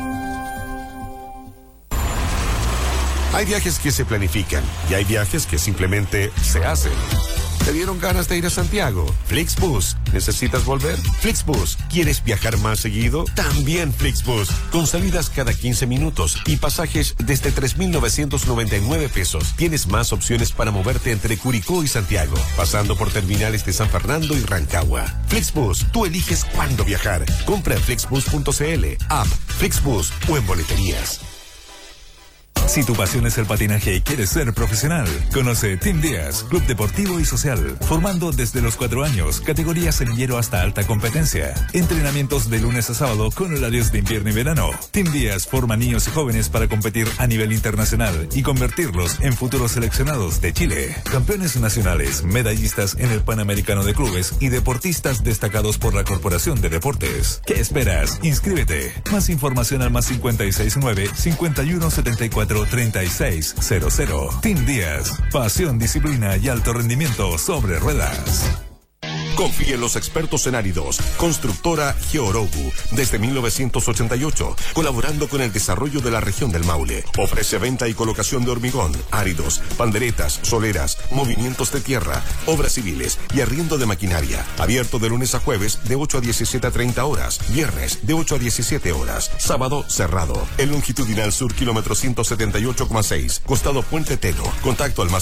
Hay viajes que se planifican y hay viajes que simplemente se hacen. ¿Te dieron ganas de ir a Santiago? Flixbus. ¿Necesitas volver? Flixbus. ¿Quieres viajar más seguido? También Flixbus. Con salidas cada 15 minutos y pasajes desde 3,999 pesos. Tienes más opciones para moverte entre Curicó y Santiago, pasando por terminales de San Fernando y Rancagua. Flixbus. Tú eliges cuándo viajar. Compra en flixbus.cl, app Flixbus o en boleterías. Si tu pasión es el patinaje y quieres ser profesional, conoce Team Díaz, Club Deportivo y Social, formando desde los 4 años, categoría semillero hasta alta competencia. Entrenamientos de lunes a sábado con horarios de invierno y verano. Team Díaz forma niños y jóvenes para competir a nivel internacional y convertirlos en futuros seleccionados de Chile. Campeones nacionales, medallistas en el Panamericano de Clubes y deportistas destacados por la Corporación de Deportes. ¿Qué esperas? Inscríbete. Más información al más 569-5174-3600. Team Díaz, pasión, disciplina y alto rendimiento sobre ruedas. Confía en los expertos en áridos. Constructora Georogu, desde 1988, colaborando con el desarrollo de la región del Maule. Ofrece venta y colocación de hormigón, áridos, panderetas, soleras, movimientos de tierra, obras civiles y arriendo de maquinaria. Abierto de lunes a jueves de 8 a 17:30 horas, viernes de 8 a 17 horas, sábado cerrado. El longitudinal sur, kilómetro 178,6, costado Puente Teno. Contacto al más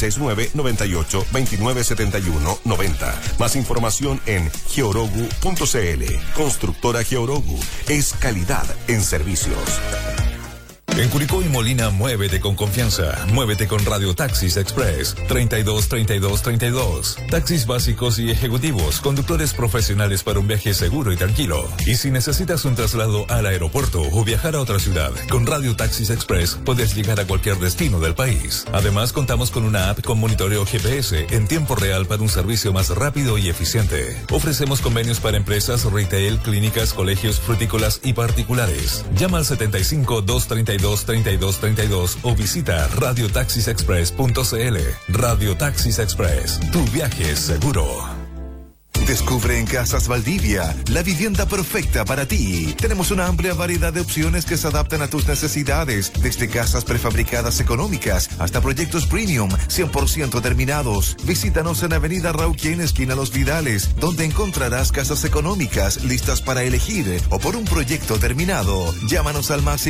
569-98-2971-90. Más información en georogu.cl. Constructora Georogu es calidad en servicios. En Curicó y Molina, muévete con confianza. Muévete con Radio Taxis Express 323232. Taxis básicos y ejecutivos, conductores profesionales para un viaje seguro y tranquilo. Y si necesitas un traslado al aeropuerto o viajar a otra ciudad, con Radio Taxis Express puedes llegar a cualquier destino del país. Además, contamos con una app con monitoreo GPS en tiempo real para un servicio más rápido y eficiente. Ofrecemos convenios para empresas, retail, clínicas, colegios, frutícolas y particulares. Llama al 75-232-3232 o visita radiotaxisexpress.cl. Radio Taxis Express, tu viaje es seguro. Descubre en Casas Valdivia la vivienda perfecta para ti. Tenemos una amplia variedad de opciones que se adaptan a tus necesidades, desde casas prefabricadas económicas hasta proyectos premium 100% terminados. Visítanos en Avenida Rauquén, esquina Los Vidales, donde encontrarás casas económicas listas para elegir o por un proyecto terminado. Llámanos al más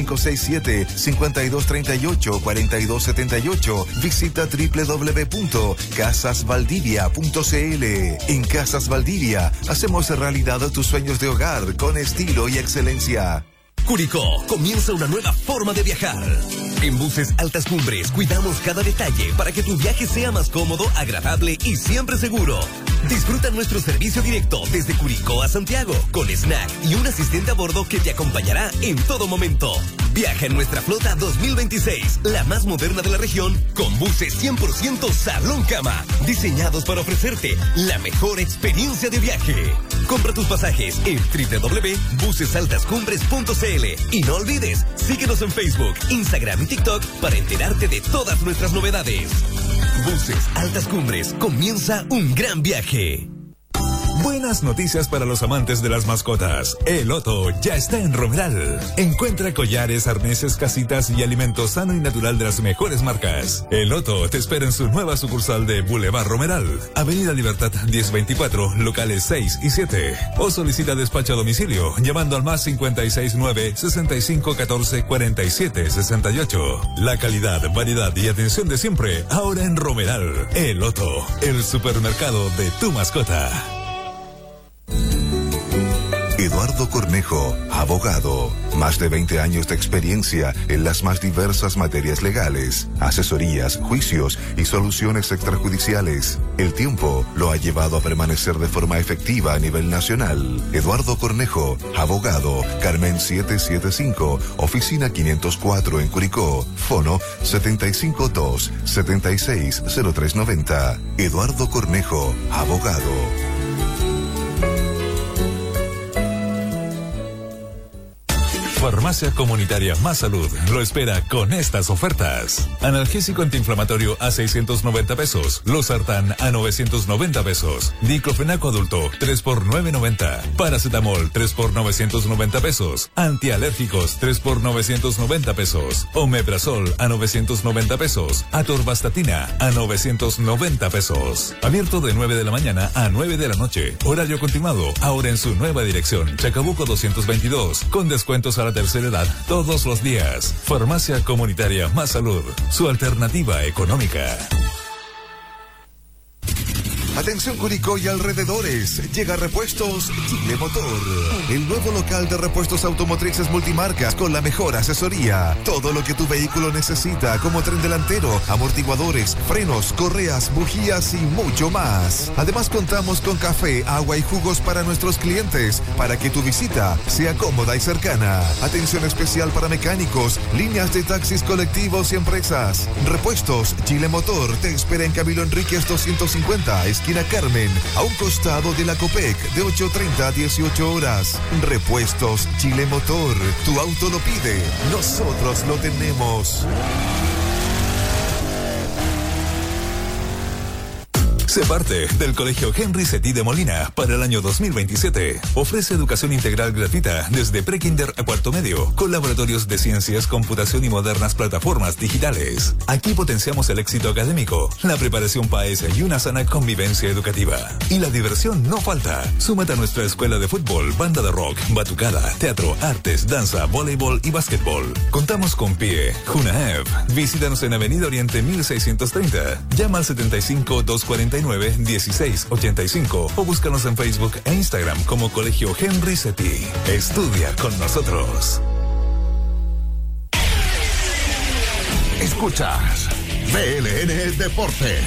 567-5238-4278. Visita www.casasvaldivia.cl. En Casas Valdivia hacemos realidad tus sueños de hogar con estilo y excelencia. Curicó comienza una nueva forma de viajar. En Buses Altas Cumbres cuidamos cada detalle para que tu viaje sea más cómodo, agradable y siempre seguro. Disfruta nuestro servicio directo desde Curicó a Santiago, con snack y un asistente a bordo que te acompañará en todo momento. Viaja en nuestra flota 2026, la más moderna de la región, con buses 100% salón cama, diseñados para ofrecerte la mejor experiencia de viaje. Compra tus pasajes en www.busesaltascumbres.cl y no olvides, síguenos en Facebook, Instagram y TikTok para enterarte de todas nuestras novedades. Buses Altas Cumbres, comienza un gran viaje. Buenas noticias para los amantes de las mascotas. El Otto ya está en Romeral. Encuentra collares, arneses, casitas y alimento sano y natural de las mejores marcas. El Otto te espera en su nueva sucursal de Boulevard Romeral, Avenida Libertad 1024, locales 6 y 7. O solicita despacho a domicilio llamando al más 569-6514-4768. La calidad, variedad y atención de siempre, ahora en Romeral. El Otto, el supermercado de tu mascota. Eduardo Cornejo, abogado. Más de 20 años de experiencia en las más diversas materias legales, asesorías, juicios y soluciones extrajudiciales. El tiempo lo ha llevado a permanecer de forma efectiva a nivel nacional. Eduardo Cornejo, abogado. Carmen 775, oficina 504 en Curicó. Fono 752-760390. Eduardo Cornejo, abogado. Farmacia Comunitaria Más Salud lo espera con estas ofertas. Analgésico antiinflamatorio a 690 pesos. Losartán a 990 pesos. Diclofenaco adulto 3 por 990. Paracetamol 3 por 990 pesos. Antialérgicos 3 por 990 pesos. Omeprazol a 990 pesos. Atorvastatina a 990 pesos. Abierto de 9 de la mañana a 9 de la noche. Horario continuado. Ahora en su nueva dirección. Chacabuco 222. Con descuentos a la tercera edad todos los días. Farmacia Comunitaria Más Salud, su alternativa económica. Atención Curicó y alrededores, llega Repuestos Chile Motor, el nuevo local de repuestos automotrices multimarcas con la mejor asesoría. Todo lo que tu vehículo necesita, como tren delantero, amortiguadores, frenos, correas, bujías y mucho más. Además contamos con café, agua y jugos para nuestros clientes, para que tu visita sea cómoda y cercana. Atención especial para mecánicos, líneas de taxis colectivos y empresas. Repuestos Chile Motor te espera en Camilo Enríquez 250, esquina Carmen, a un costado de la Copec, de 8:30 a 18 horas. Repuestos Chile Motor, tu auto lo pide, nosotros lo tenemos. Sé parte del Colegio Henry Cetí de Molina para el año 2027. Ofrece educación integral gratuita desde prekinder a cuarto medio, con laboratorios de ciencias, computación y modernas plataformas digitales. Aquí potenciamos el éxito académico, la preparación PAES y una sana convivencia educativa. Y la diversión no falta. Súmate a nuestra escuela de fútbol, banda de rock, batucada, teatro, artes, danza, voleibol y básquetbol. Contamos con PIE, JUNAEV. Visítanos en Avenida Oriente 1630. Llama al 75-249-1685 o búscanos en Facebook e Instagram como Colegio Henry Cetí. Estudia con nosotros. Escuchas BLN Deportes.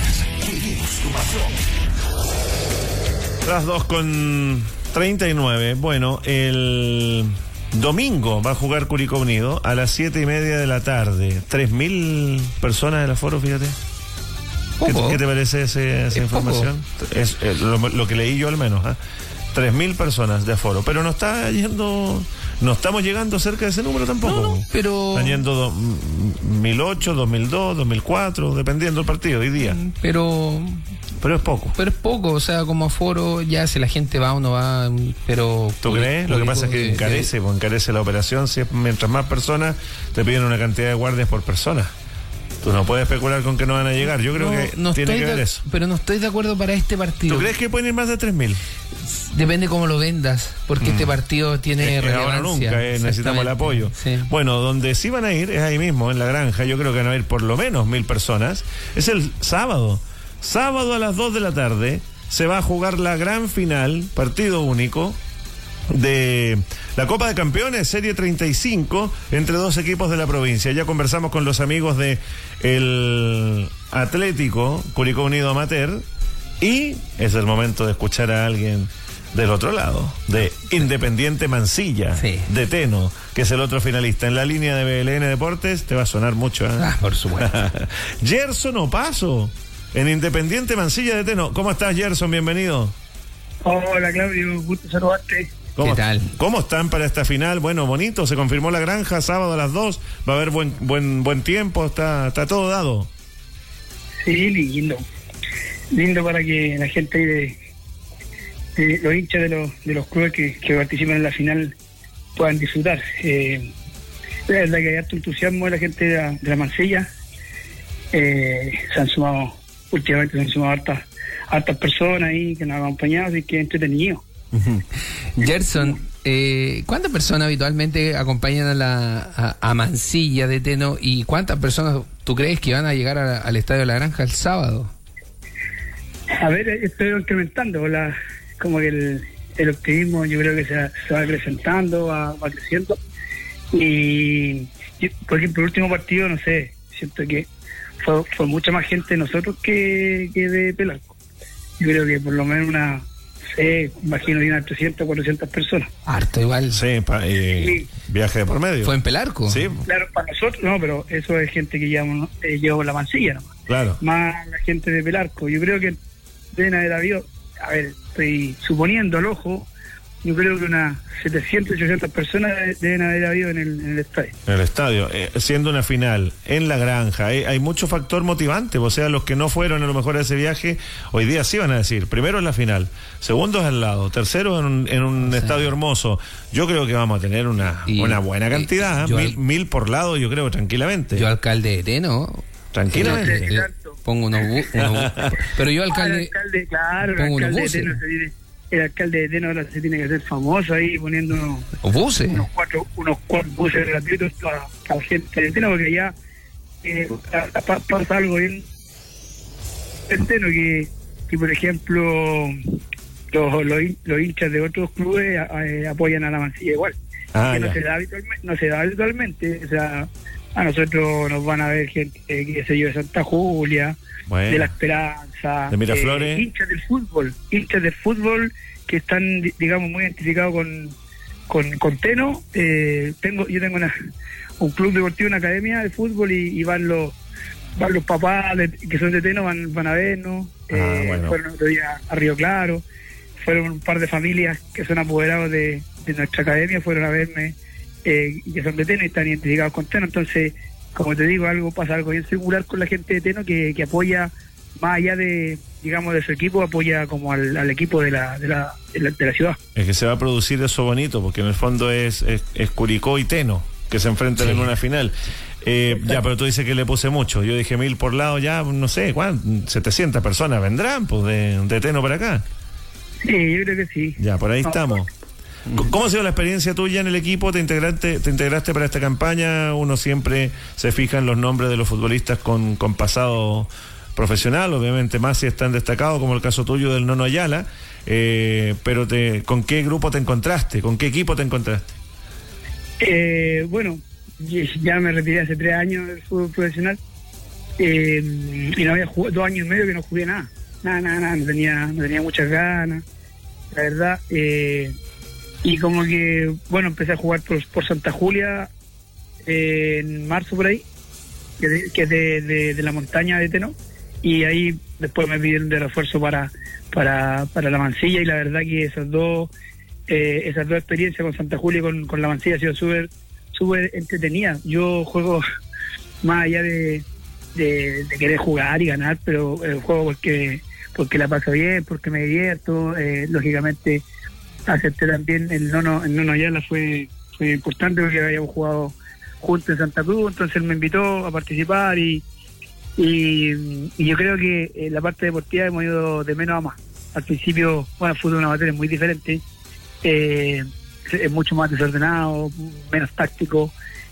Las 2:39. Bueno, el domingo va a jugar Curicó Unido a las 7:30 de la tarde. 3.000 personas del aforo, fíjate. ¿Qué te parece esa información? Es lo que leí yo al menos. 3.000 personas de aforo, pero no estamos llegando cerca de ese número tampoco. No, pero están yendo 2008, 2002, 2004, dependiendo del partido hoy día. Pero es poco. Pero es poco, o sea, como aforo, ya si la gente va o no va, pero... ¿Tú crees? Lo que pasa es que encarece la operación. Mientras más personas, te piden una cantidad de guardias por persona. Tú no puedes especular con que no van a llegar. Yo creo que tiene que ver eso. Pero no estoy de acuerdo para este partido. ¿Tú crees que pueden ir más de 3.000? Depende cómo lo vendas, porque este partido tiene relevancia. Ahora nunca, necesitamos el apoyo. Sí. Bueno, donde sí van a ir es ahí mismo, en la granja. Yo creo que van a ir por lo menos 1.000 personas. Es el sábado. Sábado a las 2 de la tarde se va a jugar la gran final, partido único, de la Copa de Campeones, Serie 35, entre dos equipos de la provincia. Ya conversamos con los amigos de el Atlético Curicó Unido Amateur y es el momento de escuchar a alguien del otro lado, de Independiente Mansilla, de Teno, que es el otro finalista. En la línea de BLN Deportes te va a sonar mucho, ¿eh? Por supuesto. Gerson Opaso, en Independiente Mansilla de Teno. ¿Cómo estás, Gerson? Bienvenido. Hola, Claudio, gusto saludarte. ¿Qué tal? ¿Cómo están para esta final? Bueno, bonito, se confirmó la granja, sábado a las 2, va a haber buen tiempo, está todo dado. Sí, lindo para que la gente ahí de los hinchas de los clubes que participan en la final puedan disfrutar. La verdad que hay harto entusiasmo de la gente de la Mansilla. Últimamente se han sumado hartas personas ahí que nos han acompañado, así que entretenido. Gerson, ¿cuántas personas habitualmente acompañan a Mansilla de Teno y cuántas personas tú crees que van a llegar al Estadio de la Granja el sábado? A ver, estoy incrementando como que el optimismo yo creo que se va acrecentando, va creciendo. Y por ejemplo, el último partido, no sé, siento que fue mucha más gente de nosotros que de Pelarco. Yo creo que por lo menos imagino que unas 300, 400 personas. Harto igual. Sí, viaje de por medio. ¿Fue en Pelarco? Sí. Claro, para nosotros no, pero eso es gente que llevamos la Mansilla nomás. Claro. Más la gente de Pelarco. Yo creo que deben haber habido, a ver, estoy suponiendo al ojo, yo creo que unas 700, 800 personas deben haber habido en el estadio. En el estadio, siendo una final, en la granja, hay mucho factor motivante, o sea, los que no fueron a lo mejor a ese viaje, hoy día sí van a decir, primero en la final, segundo es al lado, tercero en un estadio hermoso. Yo creo que vamos a tener una buena cantidad, 1000 por lado, yo creo, tranquilamente. Yo alcalde de Teno, tranquilamente. Pongo unos pero yo alcalde claro, pongo el unos buses. El alcalde de Teno ahora se tiene que hacer famoso ahí poniendo unos cuatro buses gratuitos a la gente de Teno, porque ya pasa algo bien en Teno que por ejemplo los hinchas de otros clubes apoyan a la Mansilla igual, que no se da habitualmente, o sea, a nosotros nos van a ver gente, qué sé yo, de Santa Julia, de La Esperanza, de Miraflores, hinchas del fútbol que están, digamos, muy identificados con Teno. Yo tengo un club deportivo, una academia de fútbol y van los papás que son de Teno, van a vernos. Fueron otro día a Río Claro, fueron un par de familias que son apoderados de nuestra academia, fueron a verme, y que son de Teno y están identificados con Teno. Entonces, como te digo, pasa algo bien singular con la gente de Teno que apoya, más allá de, digamos, de su equipo, apoya como al equipo de la ciudad. Es que se va a producir eso bonito, porque en el fondo es Curicó y Teno que se enfrentan en una final. Ya, pero tú dices que le puse mucho. Yo dije 1000 por lado, ya no sé, 700 personas vendrán pues de Teno para acá. Sí, yo creo que sí. Ya, por ahí estamos. ¿Cómo ha sido la experiencia tuya en el equipo? ¿Te integraste para esta campaña? Uno siempre se fija en los nombres de los futbolistas con pasado profesional, obviamente más si están destacados, como el caso tuyo del Nono Ayala, pero ¿con qué grupo te encontraste? ¿Con qué equipo te encontraste? Bueno, ya me retiré hace 3 años del fútbol profesional, y no había jugado 2 años y medio que no jugué nada, no tenía muchas ganas, la verdad. Y como que, bueno, empecé a jugar por Santa Julia en marzo por ahí, que es de la montaña de Teno, y ahí después me pidieron de refuerzo para la Mansilla, y la verdad que esas dos experiencias con Santa Julia y con la Mansilla ha sido súper entretenida. Yo juego más allá de querer jugar y ganar, pero juego porque la paso bien, porque me divierto, lógicamente. Acepté también el nono Ayala, fue importante porque habíamos jugado juntos en Santa Cruz, entonces él me invitó a participar y yo creo que la parte deportiva hemos ido de menos a más. Al principio, bueno, el fútbol es una materia muy diferente, es mucho más desordenado, menos táctico,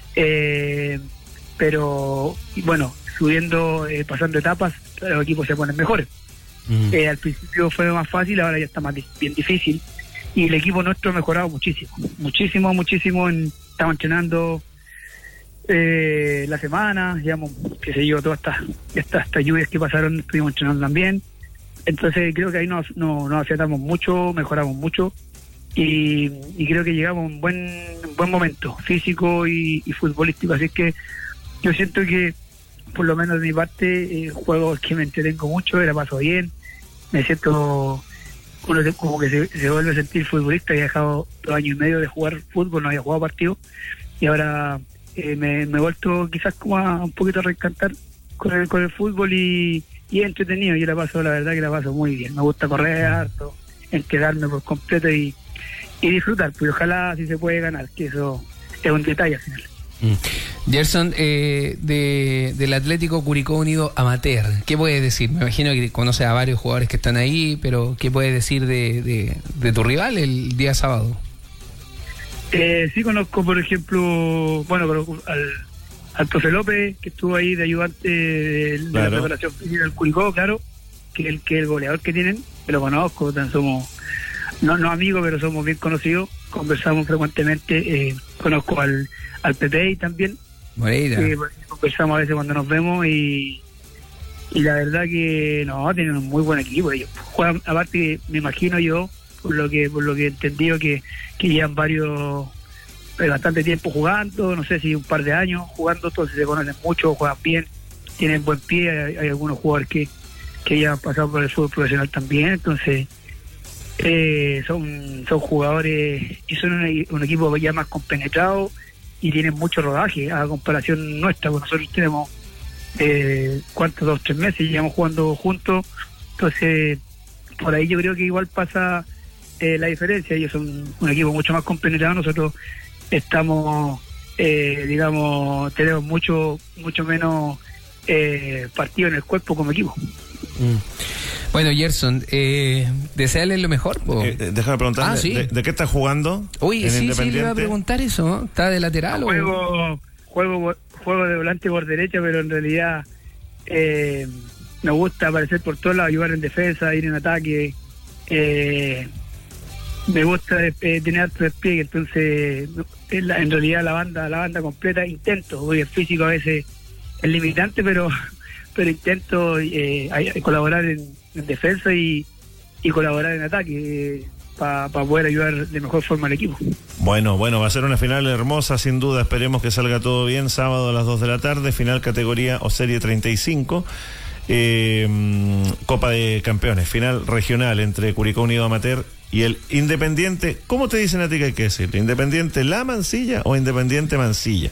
pero bueno, pasando etapas, los equipos se ponen mejores. Al principio fue más fácil, ahora ya está bien difícil. y el equipo nuestro ha mejorado muchísimo. Estamos entrenando la semana, digamos, qué sé yo, todas estas lluvias que pasaron, estuvimos entrenando también. Entonces creo que ahí nos afiatamos mucho, mejoramos mucho y creo que llegamos a un buen momento físico y futbolístico. Así que yo siento que, por lo menos de mi parte, juegos que me entretengo mucho, la paso bien, me siento como que se vuelve a sentir futbolista. He dejado 2 años y medio de jugar fútbol, no había jugado partido, y ahora me he vuelto quizás como a un poquito a reencantar con el fútbol y es entretenido. Yo la verdad que la paso muy bien, me gusta correr harto, quedarme por completo y disfrutar, pues ojalá si se puede ganar, que eso es un detalle al final. Gerson, del Atlético Curicó Unido Amateur, ¿qué puedes decir? Me imagino que conoces a varios jugadores que están ahí, pero ¿qué puedes decir de tu rival el día sábado? Sí conozco, por ejemplo, al profe López, que estuvo ahí de ayudante de la preparación física del Curicó, claro, que es el goleador que tienen, que lo conozco, somos no amigos, pero somos bien conocidos, conversamos frecuentemente, conozco al Pepe también, conversamos a veces cuando nos vemos y la verdad que tienen un muy buen equipo. Ellos juegan, aparte, me imagino yo, por lo que he entendido, que llevan bastante tiempo jugando, no sé si un par de años jugando, entonces se conocen mucho, juegan bien, tienen buen pie. Hay algunos jugadores que ya han pasado por el fútbol profesional también, entonces son jugadores y son un equipo ya más compenetrado y tienen mucho rodaje a comparación nuestra, porque nosotros tenemos 2-3 meses llevamos jugando juntos, entonces por ahí yo creo que igual pasa la diferencia. Ellos son un equipo mucho más compenetrado, nosotros estamos tenemos mucho menos partido en el cuerpo como equipo. Bueno, Gerson, desearle lo mejor. Déjame preguntarle, ¿sí? ¿De qué estás jugando? Oye, sí, le iba a preguntar eso, ¿no? ¿Está de lateral juego de volante por derecha, pero en realidad me gusta aparecer por todos lados, ayudar en defensa, ir en ataque. Me gusta tener alto despliegue, entonces en realidad la banda completa intento, porque el físico a veces es limitante, pero intento colaborar en defensa y colaborar en ataque para poder ayudar de mejor forma al equipo. Bueno, va a ser una final hermosa, sin duda. Esperemos que salga todo bien. Sábado a las 2 de la tarde, final categoría o serie 35, Copa de Campeones, final regional entre Curicó Unido Amateur y el Independiente. ¿Cómo te dicen a ti que hay que decir? ¿Independiente La Mansilla o Independiente Mansilla?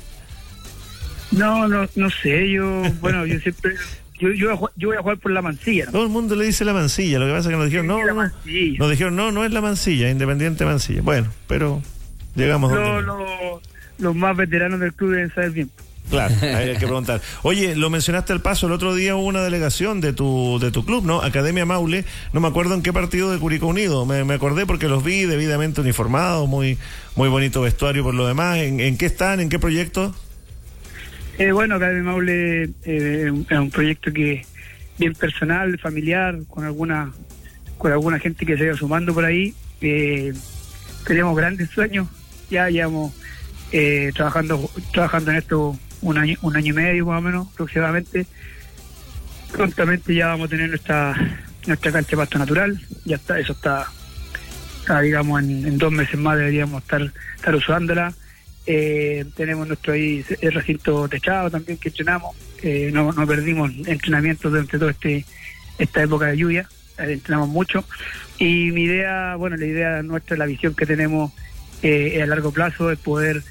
No sé, yo siempre yo voy a jugar por La Mansilla, ¿no? Todo el mundo le dice La Mansilla, lo que pasa es que nos dijeron nos dijeron no es La Mansilla, Independiente Mansilla. Bueno, pero llegamos los más veteranos del club deben saber bien. Claro, hay que preguntar. Oye, lo mencionaste al paso, el otro día hubo una delegación de tu club, ¿no? Academia Maule, no me acuerdo en qué partido de Curicó Unido, me acordé porque los vi debidamente uniformados, muy bonito vestuario por lo demás. ¿En qué están? ¿En qué proyecto? Academia Maule es un proyecto que bien personal, familiar, con alguna gente que se vaya sumando por ahí. Tenemos grandes sueños, ya llevamos trabajando en esto un año y medio más o menos aproximadamente. Prontamente ya vamos a tener nuestra cancha de pasto natural, ya está digamos en 2 meses más deberíamos estar usándola. Tenemos nuestro recinto techado también que entrenamos, no perdimos entrenamientos durante toda esta época de lluvia, entrenamos mucho y la idea nuestra, la visión que tenemos a largo plazo es poder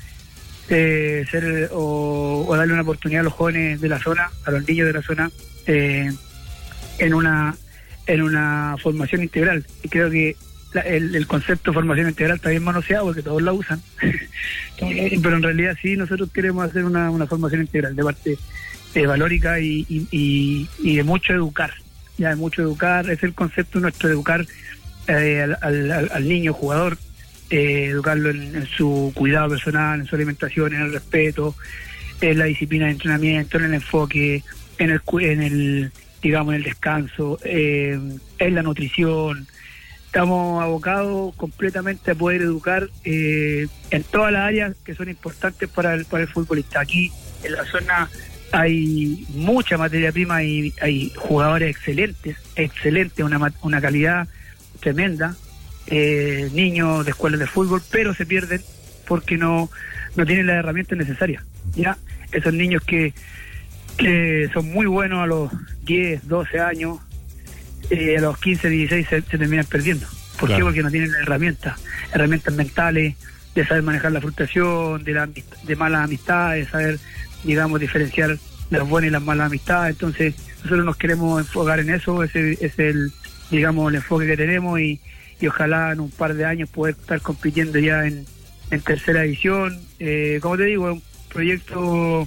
ser o darle una oportunidad a los jóvenes de la zona, a los niños de la zona, en una formación integral. Y creo que el concepto de formación integral está bien manoseado porque todos la usan, pero en realidad sí, nosotros queremos hacer una formación integral de parte valórica y de mucho educar, es el concepto nuestro, de educar al niño jugador, educarlo en su cuidado personal, en su alimentación, en el respeto, en la disciplina de entrenamiento, en el enfoque, en el descanso, en la nutrición, estamos abocados completamente a poder educar en todas las áreas que son importantes para el futbolista. Aquí en la zona hay mucha materia prima y hay jugadores excelentes, una calidad tremenda, niños de escuelas de fútbol, pero se pierden porque no tienen las herramientas necesarias. Ya esos niños que son muy buenos a los 10, 12 años, a los 15, 16 se terminan perdiendo. ¿Por qué? Porque no tienen las herramientas mentales, de saber manejar la frustración, de malas amistades, saber, digamos, diferenciar las buenas y las malas amistades. Entonces nosotros nos queremos enfocar en eso, ese es el enfoque que tenemos, y ojalá en un par de años poder estar compitiendo ya en tercera división. Como te digo, es un proyecto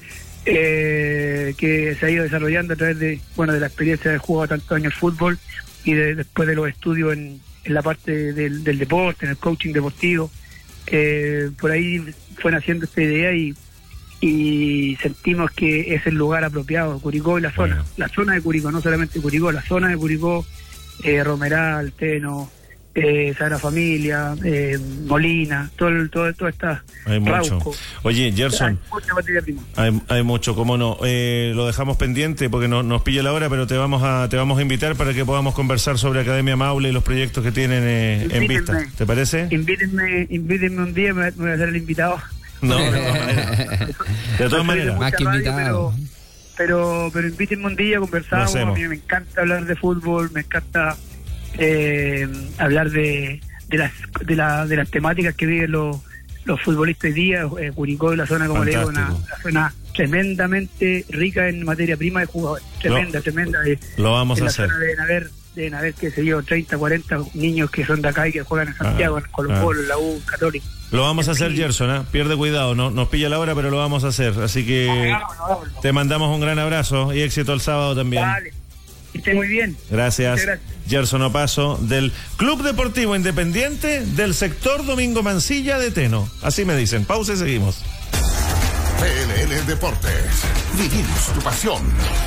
que se ha ido desarrollando a través de la experiencia de jugar tantos años fútbol y después de los estudios en la parte del deporte, en el coaching deportivo. Por ahí fue naciendo esta idea y sentimos que es el lugar apropiado, Curicó y la zona de Curicó, no solamente Curicó, la zona de Curicó, Romeral, Teno, Sagrada Familia, Molina, todo esta hay mucho. Rauco. Oye, Gerson, hay mucho, cómo no. Lo dejamos pendiente porque nos pilla la hora, pero te vamos a invitar para que podamos conversar sobre Academia Maule y los proyectos que tienen en vista. ¿Te parece? Invítenme un día, me voy a hacer el invitado. No, de todas maneras. Más que invitado. Pero invítenme un día, conversamos. A mí me encanta hablar de fútbol, me encanta hablar de las temáticas que viven los futbolistas hoy día. Curicó y la zona, como le digo, una zona tremendamente rica en materia prima de jugadores, tremenda. Lo vamos a hacer. Deben haber, qué sé yo, 30, 40 niños que son de acá y que juegan en Santiago, en Colo-Colo, en la U, Católica. Lo vamos a hacer, Gerson, pierde cuidado, no nos pilla la hora, pero lo vamos a hacer. Así que te mandamos un gran abrazo y éxito el sábado también. Vale. Esté muy bien. Gracias. Gerson Opaso, del Club Deportivo Independiente del sector Domingo Mancilla de Teno. Así me dicen. Pausa y seguimos. PLL Deportes. Vivimos tu pasión.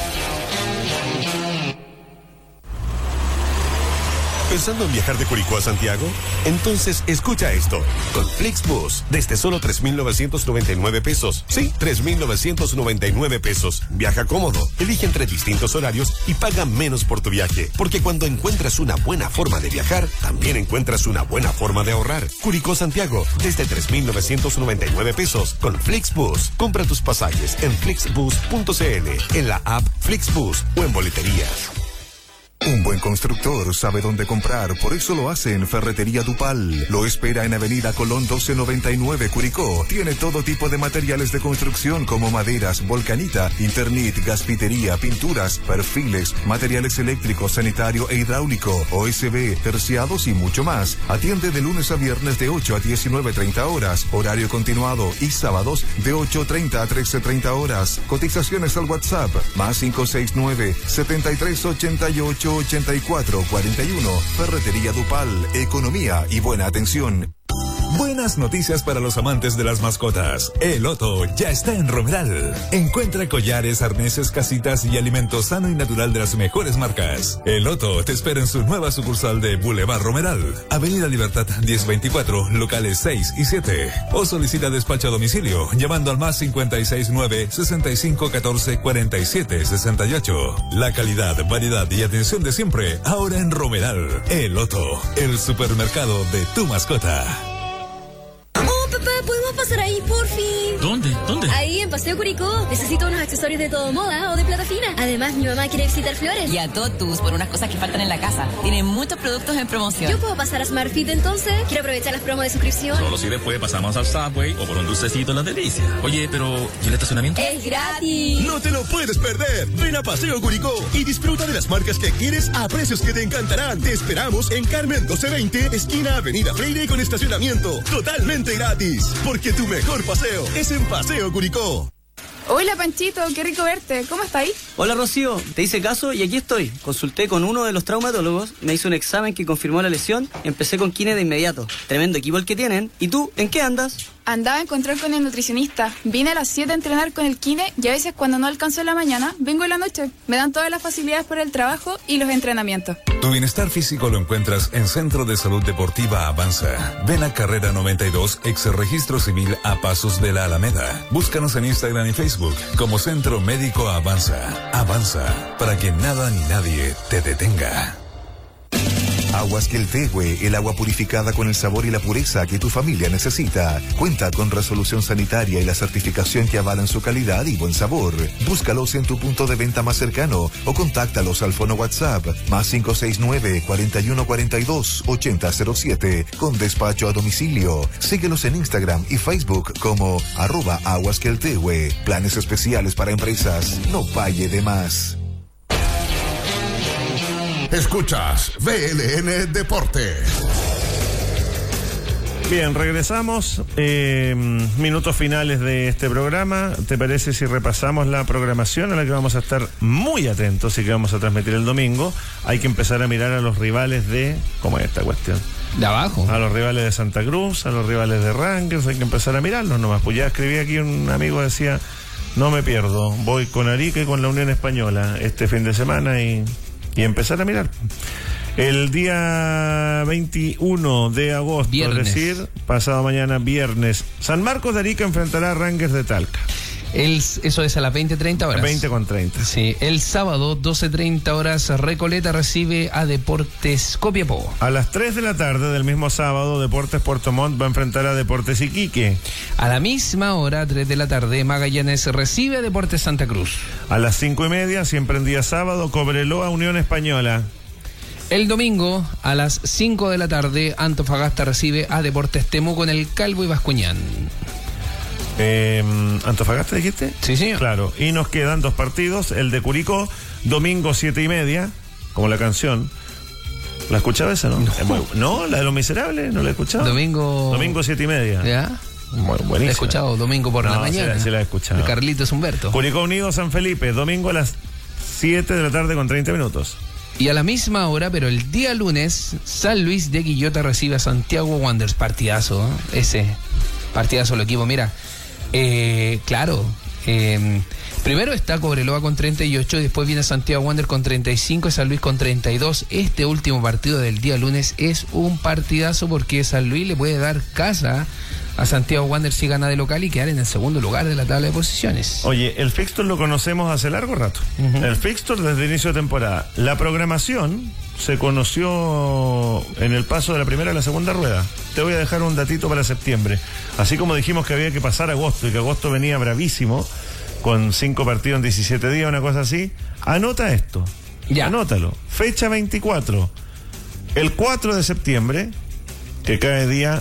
¿Pensando en viajar de Curicó a Santiago? Entonces escucha esto. Con Flixbus, desde solo 3,999 pesos. Sí, 3,999 pesos. Viaja cómodo, elige entre distintos horarios y paga menos por tu viaje. Porque cuando encuentras una buena forma de viajar, también encuentras una buena forma de ahorrar. Curicó Santiago, desde 3,999 pesos. Con Flixbus, compra tus pasajes en flixbus.cl, en la app Flixbus o en boleterías. Un buen constructor sabe dónde comprar, por eso lo hace en Ferretería Dupal. Lo espera en Avenida Colón 1299, Curicó. Tiene todo tipo de materiales de construcción como maderas, volcanita, Internit, gaspitería, pinturas, perfiles, materiales eléctricos, sanitario e hidráulico, OSB, terciados y mucho más. Atiende de lunes a viernes de 8 a 19:30 horas, horario continuado, y sábados de 8:30 a 13:30 horas. Cotizaciones al WhatsApp, más 569-7388-8441. Ferretería Dupal, economía y buena atención. Buenas noticias para los amantes de las mascotas. El Otto ya está en Romeral. Encuentra collares, arneses, casitas y alimento sano y natural de las mejores marcas. El Otto te espera en su nueva sucursal de Boulevard Romeral, Avenida Libertad 1024, locales 6 y 7. O solicita despacho a domicilio llamando al más 569-6514-4768. La calidad, variedad y atención de siempre, ahora en Romeral. El Otto, el supermercado de tu mascota. Papá, ¿podemos pasar ahí, por fin? ¿Dónde? Ahí, en Paseo Curicó. Necesito unos accesorios de todo moda o de plata fina. Además, mi mamá quiere visitar Flores. Y a Totus, por unas cosas que faltan en la casa. Tienen muchos productos en promoción. ¿Yo puedo pasar a Smart Fit entonces? Quiero aprovechar las promos de suscripción. Solo si después pasamos al Subway o por un dulcecito en las delicias. Oye, pero ¿y el estacionamiento? ¡Es gratis! ¡No te lo puedes perder! Ven a Paseo Curicó y disfruta de las marcas que quieres a precios que te encantarán. Te esperamos en Carmen 1220, esquina Avenida Freire, con estacionamiento totalmente gratis. Porque tu mejor paseo es en Paseo Curicó. Hola Panchito, qué rico verte. ¿Cómo estáis? Hola Rocío, te hice caso y aquí estoy. Consulté con uno de los traumatólogos, me hizo un examen que confirmó la lesión, empecé con kine de inmediato. Tremendo equipo el que tienen. ¿Y tú, en qué andas? andaba a encontrar con el nutricionista. Vine a las 7 a entrenar con el kine y a veces cuando no alcanzo en la mañana, vengo en la noche. Me dan todas las facilidades por el trabajo y los entrenamientos. Tu bienestar físico lo encuentras en Centro de Salud Deportiva Avanza. Ven a Carrera 92, ex Registro Civil a Pasos de la Alameda. Búscanos en Instagram y Facebook como Centro Médico Avanza. Avanza, para que nada ni nadie te detenga. Aguas Queltehue, el agua purificada con el sabor y la pureza que tu familia necesita. Cuenta con resolución sanitaria y la certificación que avalan su calidad y buen sabor. Búscalos en tu punto de venta más cercano o contáctalos al fono WhatsApp más 569-4142-8007 con despacho a domicilio. Síguelos en Instagram y Facebook como @aguasqueltehue. Planes especiales para empresas. No pague de más. Escuchas VLN Deportes. Bien, regresamos. Minutos finales de este programa. ¿Te parece si repasamos la programación a la que vamos a estar muy atentos y que vamos a transmitir el domingo? Hay que empezar a mirar a los rivales de... ¿Cómo es esta cuestión? De abajo. A los rivales de Santa Cruz, a los rivales de Rangers. Hay que empezar a mirarlos nomás. Pues ya escribí aquí, un amigo decía, no me pierdo. Voy con Arica y con la Unión Española este fin de semana y empezar a mirar. El día 21 de agosto, viernes. Es decir, pasado mañana viernes, San Marcos de Arica enfrentará a Rangers de Talca. Eso es a las 20:30 horas. 20:30. Sí, el sábado, 12:30 horas, Recoleta recibe a Deportes Copiapó. A las 3 de la tarde del mismo sábado, Deportes Puerto Montt va a enfrentar a Deportes Iquique. A la misma hora, 3 de la tarde, Magallanes recibe a Deportes Santa Cruz. A las 5:30, siempre en día sábado, Cobreloa Unión Española. El domingo, a las 5 de la tarde, Antofagasta recibe a Deportes Temuco en el Calvo y Bascuñán. ¿Antofagasta dijiste? Sí, señor. Claro, y nos quedan 2 partidos, el de Curicó, domingo 7:30, como la canción. ¿La escuchaba esa, no? No, la de Los Miserables, ¿no la he escuchado? Domingo 7:30. ¿Ya? Buenísima. La he escuchado domingo por la mañana. Sí la he escuchado. De Carlitos Humberto. Curicó Unido San Felipe, domingo a las 7 de la tarde con 30 minutos. Y a la misma hora, pero el día lunes, San Luis de Quillota recibe a Santiago Wanderers. Partidazo, ¿eh? Ese partidazo el equipo. Mira, claro, primero está Cobreloa con 38, después viene Santiago Wanderers con 35 y San Luis con 32. Este último partido del día lunes es un partidazo porque San Luis le puede dar casa a Santiago Wanderers si gana de local y quedar en el segundo lugar de la tabla de posiciones. Oye, el fixture lo conocemos hace largo rato. El fixture desde el inicio de temporada. La programación se conoció en el paso de la primera a la segunda rueda. Te voy a dejar un datito para septiembre. Así como dijimos que había que pasar agosto y que agosto venía bravísimo, con 5 partidos en 17 días, una cosa así. Anota esto. Ya. Anótalo. Fecha 24. El 4 de septiembre, que cae día...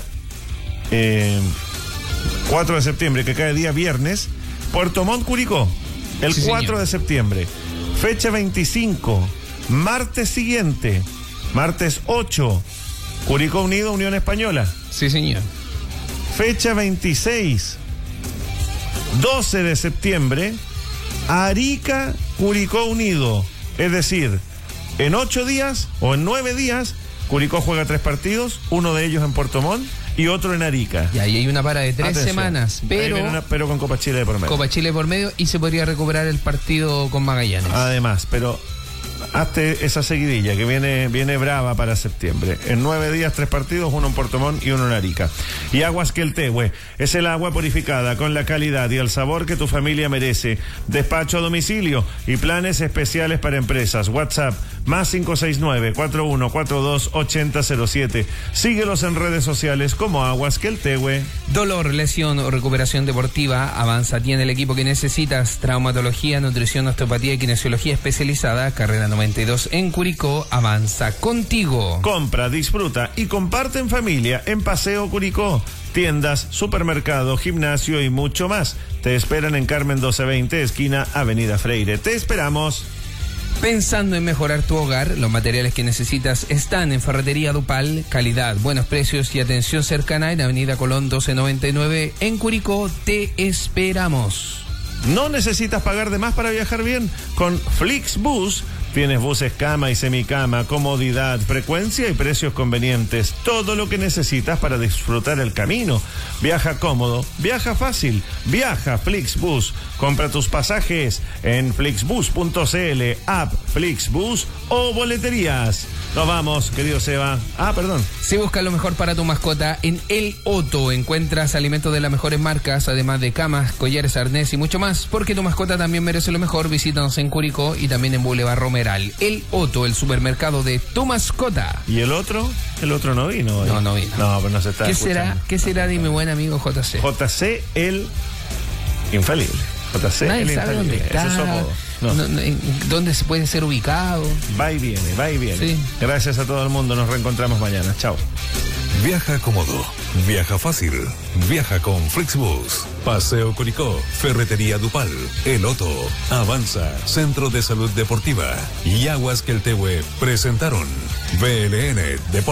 4 de septiembre, que cae día viernes, Puerto Montt Curicó. El 4 de septiembre. Fecha 25. Martes siguiente. Martes 8. Curicó Unido, Unión Española. Sí, señor. Fecha 26. 12 de septiembre. Arica, Curicó Unido. Es decir, en 8 días o en 9 días, Curicó juega 3 partidos, uno de ellos en Puerto Montt y otro en Arica. Y ahí hay una para de 3 semanas, pero con Copa Chile de por medio. Copa Chile por medio y se podría recuperar el partido con Magallanes. Además, pero hazte esa seguidilla que viene brava para septiembre. En 9 días 3 partidos, uno en Puerto Montt y uno en Arica. Y Aguas Queltehue es el agua purificada con la calidad y el sabor que tu familia merece. Despacho a domicilio y planes especiales para empresas. WhatsApp más 569-4142-8007. Síguelos en redes sociales como Aguas Queltehue. Dolor, lesión o recuperación deportiva, Avanza tiene el equipo que necesitas. Traumatología, nutrición, osteopatía y kinesiología especializada. Carrera 92 en Curicó. Avanza contigo. Compra, disfruta y comparte en familia en Paseo Curicó. Tiendas, supermercado, gimnasio y mucho más. Te esperan en Carmen 1220, esquina Avenida Freire. Te esperamos. Pensando en mejorar tu hogar, los materiales que necesitas están en Ferretería Dupal. Calidad, buenos precios y atención cercana en Avenida Colón 1299 en Curicó. Te esperamos. No necesitas pagar de más para viajar bien. Con Flixbus Tienes buses cama y semicama, comodidad, frecuencia y precios convenientes. Todo lo que necesitas para disfrutar el camino. Viaja cómodo, viaja fácil, viaja Flixbus. Compra tus pasajes en flixbus.cl, app Flixbus o boleterías. Nos vamos, querido Seba. Perdón. Si buscas lo mejor para tu mascota, en El Otto encuentras alimentos de las mejores marcas, además de camas, collares, arnés y mucho más, porque tu mascota también merece lo mejor. Visítanos en Curicó y también en Boulevard Romeral. El Otto, el supermercado de tu mascota. ¿Y el otro? El otro no vino hoy. No vino. No, pero no se está escuchando. ¿Qué será de mi buen amigo JC? JC, el infalible. JC, nadie el sabe infalible. dónde está. Ese es su apodo. No. ¿Dónde se puede ser ubicado? Va y viene, va y viene. Sí. Gracias a todo el mundo. Nos reencontramos mañana. Chao. Viaja cómodo, viaja fácil, viaja con Flixbus. Paseo Curicó, Ferretería Dupal, El Otto, Avanza, Centro de Salud Deportiva y Aguas Queltehue presentaron BLN Deportes.